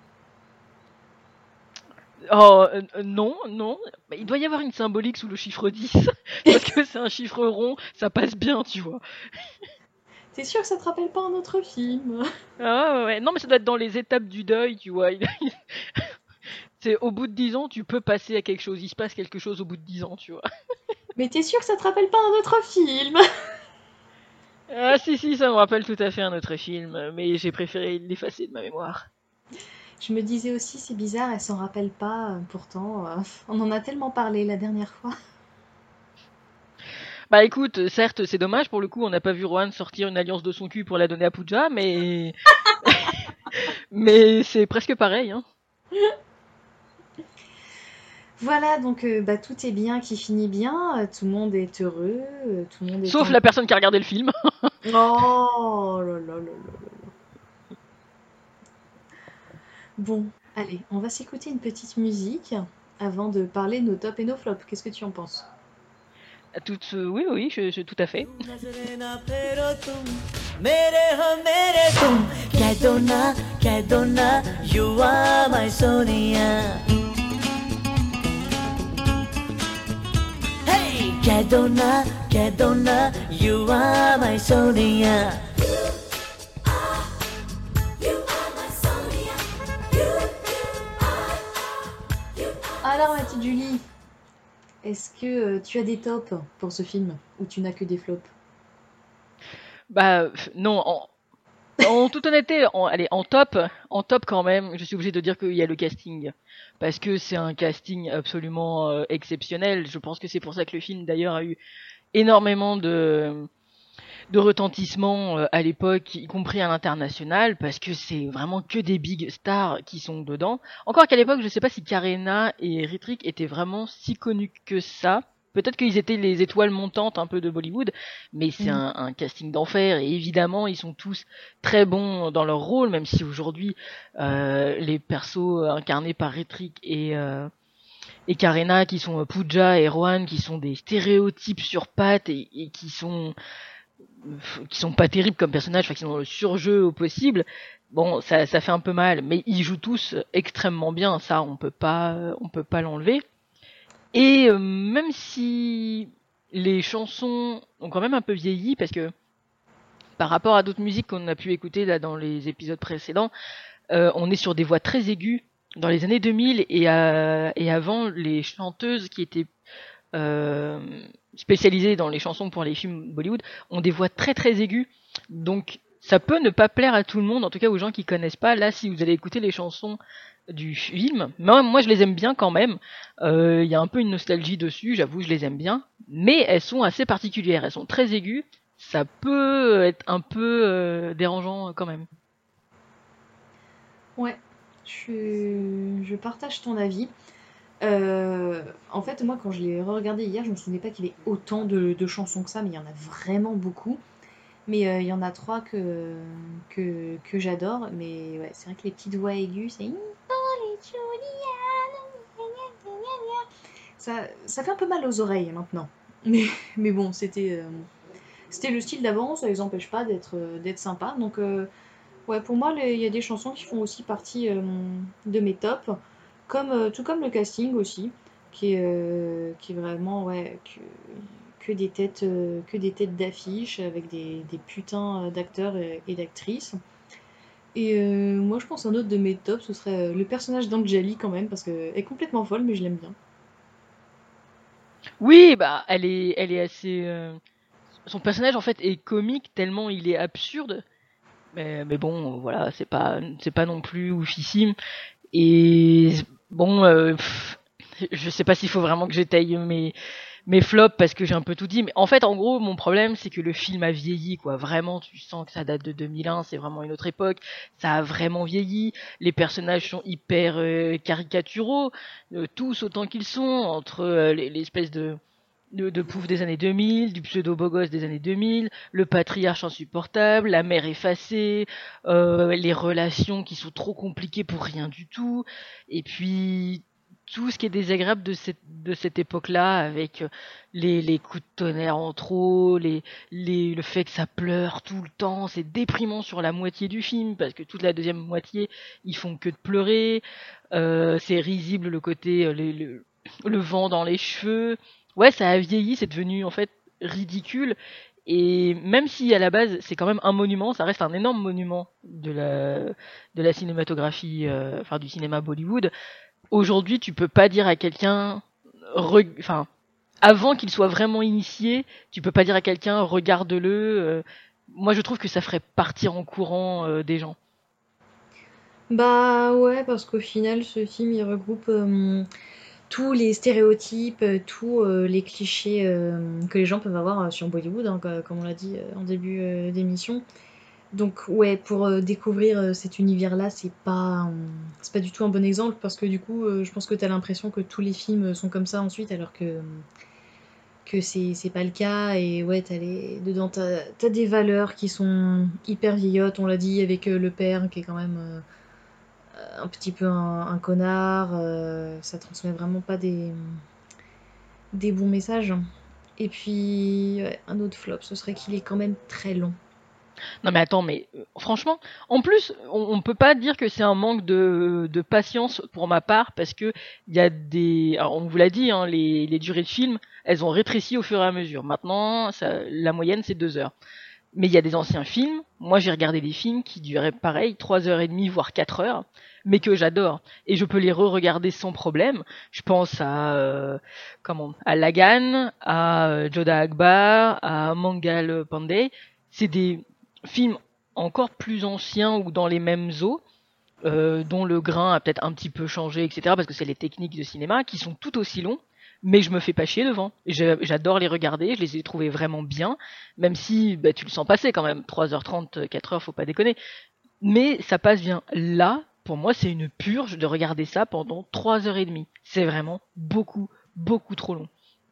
Oh euh, non, non. Bah, il doit y avoir une symbolique sous le chiffre dix, parce que c'est un chiffre rond, ça passe bien, tu vois. T'es sûr que ça te rappelle pas un autre film? Ah ouais, ouais. Non mais ça doit être dans les étapes du deuil, tu vois. Il- C'est au bout de dix ans, tu peux passer à quelque chose, il se passe quelque chose au bout de dix ans, tu vois. Mais t'es sûr que ça te rappelle pas un autre film? Ah si si, ça me rappelle tout à fait un autre film, mais j'ai préféré l'effacer de ma mémoire. Je me disais aussi, c'est bizarre, elle s'en rappelle pas, euh, pourtant, euh, on en a tellement parlé la dernière fois. Bah écoute, certes c'est dommage, pour le coup on n'a pas vu Rohan sortir une alliance de son cul pour la donner à Pooja, mais... mais c'est presque pareil, hein. Voilà, donc euh, bah, tout est bien qui finit bien, euh, tout le monde est heureux, euh, tout le monde est... Sauf en- la personne qui a regardé le film. Oh là là là là là. Bon, allez, on va s'écouter une petite musique avant de parler de nos tops et nos flops. Qu'est-ce que tu en penses? Tout, euh, oui oui, je, je- tout à fait. नजरें ना फेरो तुम मेरे हो मेरे तुम कह दो ना कह दो ना you are my sonia hey कह दो ना कह दो ना you are my sonia Alors, ma petite Julie, est-ce que euh, tu as des tops pour ce film ou tu n'as que des flops? Bah pff, non, en, en toute honnêteté, en, allez, en top, en top quand même, je suis obligé de dire qu'il y a le casting. Parce que c'est un casting absolument euh, exceptionnel. Je pense que c'est pour ça que le film d'ailleurs a eu énormément de, de retentissement euh, à l'époque, y compris à l'international, parce que c'est vraiment que des big stars qui sont dedans. Encore qu'à l'époque, je sais pas si Karena et Ritrik étaient vraiment si connus que ça. Peut-être qu'ils étaient les étoiles montantes un peu de Bollywood, mais c'est Mm. un, un casting d'enfer, et évidemment ils sont tous très bons dans leur rôle, même si aujourd'hui euh, les persos incarnés par Ritrik et, euh, et Karena, qui sont euh, Pooja et Rohan, qui sont des stéréotypes sur pattes et, et qui sont qui sont pas terribles comme personnages, enfin qui sont dans le surjeu au possible. Bon, ça, ça fait un peu mal, mais ils jouent tous extrêmement bien, ça on peut pas, on peut pas l'enlever. Et euh, même si les chansons ont quand même un peu vieilli, parce que par rapport à d'autres musiques qu'on a pu écouter là dans les épisodes précédents, euh, on est sur des voix très aiguës. Dans les années deux mille et, à, et avant, les chanteuses qui étaient euh, spécialisées dans les chansons pour les films Bollywood ont des voix très très aiguës. Donc ça peut ne pas plaire à tout le monde, en tout cas aux gens qui connaissent pas. Là, si vous allez écouter les chansons du film, moi, moi je les aime bien quand même. Il euh, y a un peu une nostalgie dessus, j'avoue, je les aime bien. Mais elles sont assez particulières, elles sont très aiguës. Ça peut être un peu euh, dérangeant quand même. Ouais, je, je partage ton avis. Euh, en fait, moi, quand je l'ai regardé hier, je me souvenais pas qu'il y avait autant de, de chansons que ça, mais il y en a vraiment beaucoup. Mais euh, il y en a trois que, que, que j'adore. Mais ouais, c'est vrai que les petites voix aiguës, c'est... Ça, ça fait un peu mal aux oreilles maintenant. Mais, mais bon, c'était, euh, c'était le style d'avant, ça les empêche pas d'être, euh, d'être sympa. Donc, euh, ouais, pour moi, les- il y a des chansons qui font aussi partie euh, de mes tops. Comme, euh, tout comme le casting aussi, qui est, euh, qui est vraiment, ouais, que, que des têtes, euh, que des têtes d'affiche avec des, des putains d'acteurs et, et d'actrices. Et euh, moi, je pense un autre de mes tops, ce serait euh, le personnage d'Anjali quand même, parce qu'elle est complètement folle, mais je l'aime bien. Oui, bah elle est, elle est assez. euh, Son personnage en fait est comique tellement il est absurde. Mais, mais bon, voilà, c'est pas, c'est pas non plus oufissime. Et bon, euh, pff, je sais pas s'il faut vraiment que j'étaye mes mes flops parce que j'ai un peu tout dit. Mais en fait, en gros, mon problème, c'est que le film a vieilli, quoi. Vraiment, tu sens que ça date de deux mille un, c'est vraiment une autre époque. Ça a vraiment vieilli. Les personnages sont hyper euh, caricaturaux, euh, tous autant qu'ils sont, entre euh, les- l'espèce de de, de pouf des années deux mille, du pseudo beau gosse des années deux mille, le patriarche insupportable, la mère effacée, euh, les relations qui sont trop compliquées pour rien du tout, et puis tout ce qui est désagréable de cette de cette époque-là, avec euh, les les coups de tonnerre en trop, les les le fait que ça pleure tout le temps, c'est déprimant sur la moitié du film parce que toute la deuxième moitié ils font que de pleurer, euh, c'est risible le côté euh, les- le le vent dans les cheveux. Ouais, ça a vieilli, c'est devenu en fait ridicule. Et même si à la base c'est quand même un monument, ça reste un énorme monument de la de la cinématographie, euh, enfin du cinéma Bollywood. Aujourd'hui, tu peux pas dire à quelqu'un, re- enfin, avant qu'il soit vraiment initié, tu peux pas dire à quelqu'un regarde-le. euh. Moi, je trouve que ça ferait partir en courant euh, des gens. Bah ouais, parce qu'au final, ce film, il regroupe euh, tous les stéréotypes, euh, tous euh, les clichés euh, que les gens peuvent avoir euh, sur Bollywood, hein, co- comme on l'a dit euh, en début euh, d'émission. Donc ouais, pour euh, découvrir euh, cet univers-là, c'est pas, euh, c'est pas du tout un bon exemple, parce que du coup, euh, je pense que t'as l'impression que tous les films sont comme ça ensuite, alors que, que c'est c'est pas le cas. Et ouais, t'as les, dedans, t'as, t'as des valeurs qui sont hyper vieillottes, on l'a dit, avec euh, le père qui est quand même euh, un petit peu un, un connard, euh, ça transmet vraiment pas des, des bons messages. Et puis, ouais, un autre flop, ce serait qu'il est quand même très long. Non mais attends, mais euh, franchement, en plus, on, on peut pas dire que c'est un manque de, de patience pour ma part parce que il y a des, alors, on vous l'a dit, hein, les, les durées de film, elles ont rétréci au fur et à mesure. Maintenant, ça, la moyenne c'est deux heures. Mais il y a des anciens films. Moi, j'ai regardé des films qui duraient pareil, trois heures et demie, voire quatre heures, mais que j'adore. Et je peux les re-regarder sans problème. Je pense à, euh, comment, à Lagan, à euh, Jodha Akbar, à Mangal Pandey. C'est des films encore plus anciens ou dans les mêmes eaux, euh, dont le grain a peut-être un petit peu changé, et cetera, parce que c'est les techniques de cinéma qui sont tout aussi longs, mais je me fais pas chier devant. Je- J'adore les regarder, je les ai trouvés vraiment bien, même si bah, tu le sens passer quand même, trois heures trente, quatre heures, faut pas déconner. Mais ça passe bien. Là, pour moi, c'est une purge de regarder ça pendant trois heures et demie. C'est vraiment beaucoup, beaucoup trop long.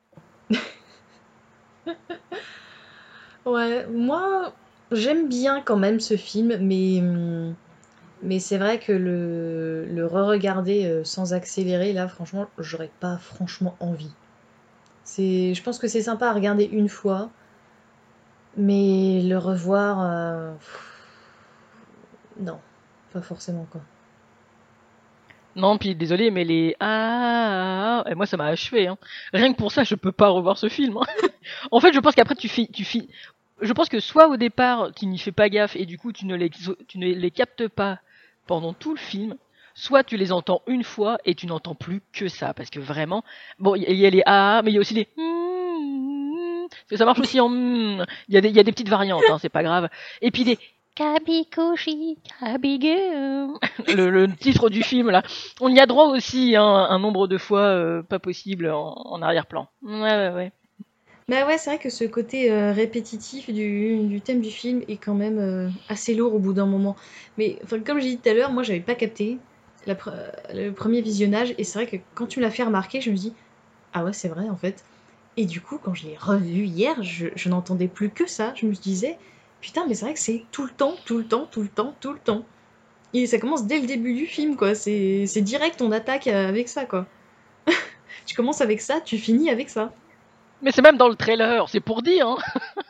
Ouais, moi, j'aime bien quand même ce film, mais, hum, mais c'est vrai que le, le re-regarder euh, sans accélérer, là, franchement, j'aurais pas franchement envie. C'est, je pense que c'est sympa à regarder une fois, mais le revoir, euh, pff, non, pas forcément quoi. Non, puis désolé, mais les ah, ah, ah, et moi ça m'a achevé. Hein. Rien que pour ça, je peux pas revoir ce film. Hein. En fait, je pense qu'après tu fais, tu fais, je pense que soit au départ tu n'y fais pas gaffe et du coup tu ne les, tu ne les captes pas pendant tout le film, soit tu les entends une fois et tu n'entends plus que ça parce que vraiment, bon, il y, y a les ah, ah, mais il y a aussi les hmm, hmm, ça marche aussi en hmm. Il y a des, il y a des petites variantes, hein, c'est pas grave. Et puis des Kabikoshi, Kabige. Le, le titre du film là, on y a droit aussi hein, un nombre de fois euh, pas possible en, en arrière-plan. Ouais ouais ouais. Bah ouais, c'est vrai que ce côté euh, répétitif du, du thème du film est quand même euh, assez lourd au bout d'un moment. Mais enfin, comme j'ai dit tout à l'heure, moi j'avais pas capté la pre- le premier visionnage, et c'est vrai que quand tu me l'as fait remarquer, je me dis ah ouais, c'est vrai en fait. Et du coup, quand je l'ai revu hier, je, je n'entendais plus que ça. Je me disais putain, mais c'est vrai que c'est tout le temps, tout le temps, tout le temps, tout le temps. Et ça commence dès le début du film, quoi. C'est c'est direct, on attaque euh, avec ça, quoi. Tu commences avec ça, tu finis avec ça. Mais c'est même dans le trailer, c'est pour dire. Hein.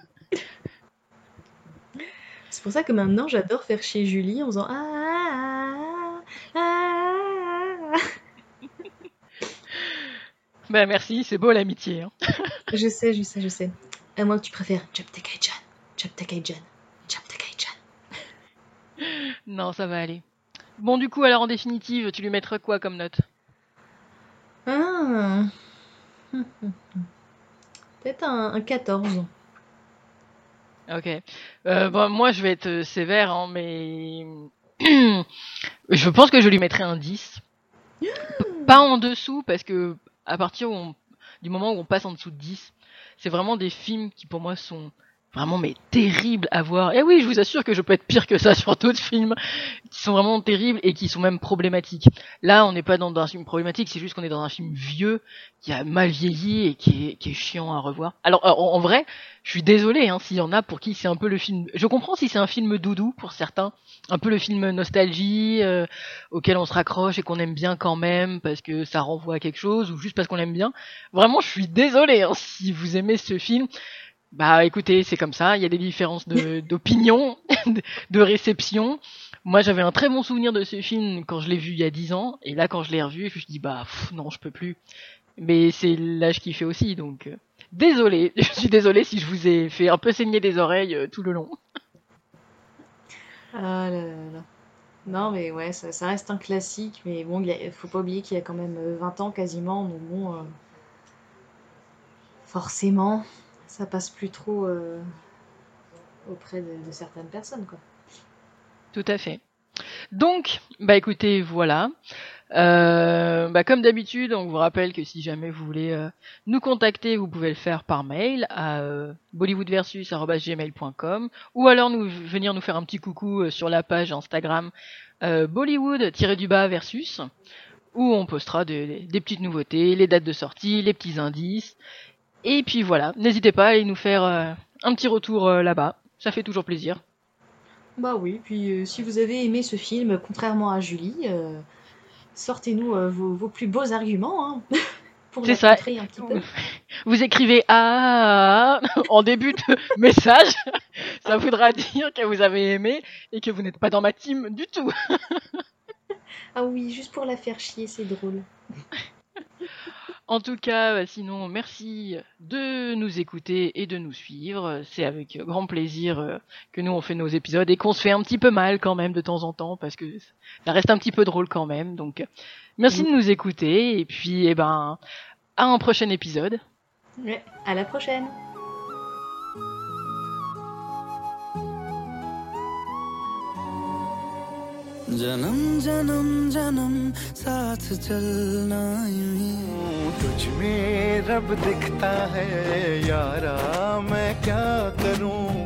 C'est pour ça que maintenant j'adore faire chez Julie en faisant ah ah ah ah. Ben merci, c'est beau l'amitié. Hein. Je sais, je sais, je sais. À moins que tu préfères Chop Takaijan, Chop Takaijan, Chop Takaijan. Non, ça va aller. Bon du coup alors en définitive, tu lui mettras quoi comme note? Ah. Peut-être un, un quatorze. Ok. Euh, bon, moi je vais être euh, sévère, hein, mais je pense que je lui mettrai un dix. P- pas en dessous parce que à partir où on du moment où on passe en dessous de dix, c'est vraiment des films qui pour moi sont vraiment mais terribles à voir. Et oui, je vous assure que je peux être pire que ça sur d'autres films qui sont vraiment terribles et qui sont même problématiques. Là, on n'est pas dans un film problématique, c'est juste qu'on est dans un film vieux qui a mal vieilli et qui est, qui est chiant à revoir. Alors en, en vrai, je suis désolé hein, s'il y en a pour qui c'est un peu le film. Je comprends si c'est un film doudou pour certains, un peu le film nostalgie euh, auquel on se raccroche et qu'on aime bien quand même parce que ça renvoie à quelque chose ou juste parce qu'on l'aime bien. Vraiment, je suis désolé hein, si vous aimez ce film. Bah écoutez, c'est comme ça, il y a des différences de, d'opinion, de, de réception. Moi j'avais un très bon souvenir de ce film quand je l'ai vu il y a dix ans, et là quand je l'ai revu, je me suis dit bah pff, non je peux plus. Mais c'est l'âge qui fait aussi, donc euh, désolé, je suis désolé si je vous ai fait un peu saigner des oreilles euh, tout le long. Ah là là là. Non, mais ouais, ça, ça reste un classique, mais bon, il y a- faut pas oublier qu'il y a quand même euh, vingt ans quasiment, donc bon, euh, forcément, ça passe plus trop euh, auprès de, de certaines personnes, quoi. Tout à fait. Donc, bah écoutez, voilà. Euh, bah comme d'habitude, on vous rappelle que si jamais vous voulez euh, nous contacter, vous pouvez le faire par mail à euh, bollywoodversus arobase gmail point com ou alors nous venir nous faire un petit coucou euh, sur la page Instagram euh, Bollywood-du-bas versus où on postera de- des petites nouveautés, les dates de sortie, les petits indices. Et puis voilà, n'hésitez pas à aller nous faire euh, un petit retour euh, là-bas, ça fait toujours plaisir. Bah oui, puis euh, si vous avez aimé ce film, contrairement à Julie, euh, sortez-nous euh, vos, vos plus beaux arguments hein, pour C'est la ça. contrer un petit peu. Vous écrivez ah en début de message, ça voudra dire que vous avez aimé et que vous n'êtes pas dans ma team du tout. Ah oui, juste pour la faire chier, c'est drôle. En tout cas, euh, sinon, merci de nous écouter et de nous suivre. C'est avec grand plaisir euh, que nous on fait nos épisodes et qu'on se fait un petit peu mal quand même de temps en temps parce que ça reste un petit peu drôle quand même. Donc, euh, merci de nous écouter et puis, eh ben, à un prochain épisode. Ouais, à la prochaine. जन्म जन्म जन्म साथ चलना यूं ही तुझ में रब दिखता है यारा मैं क्या करूं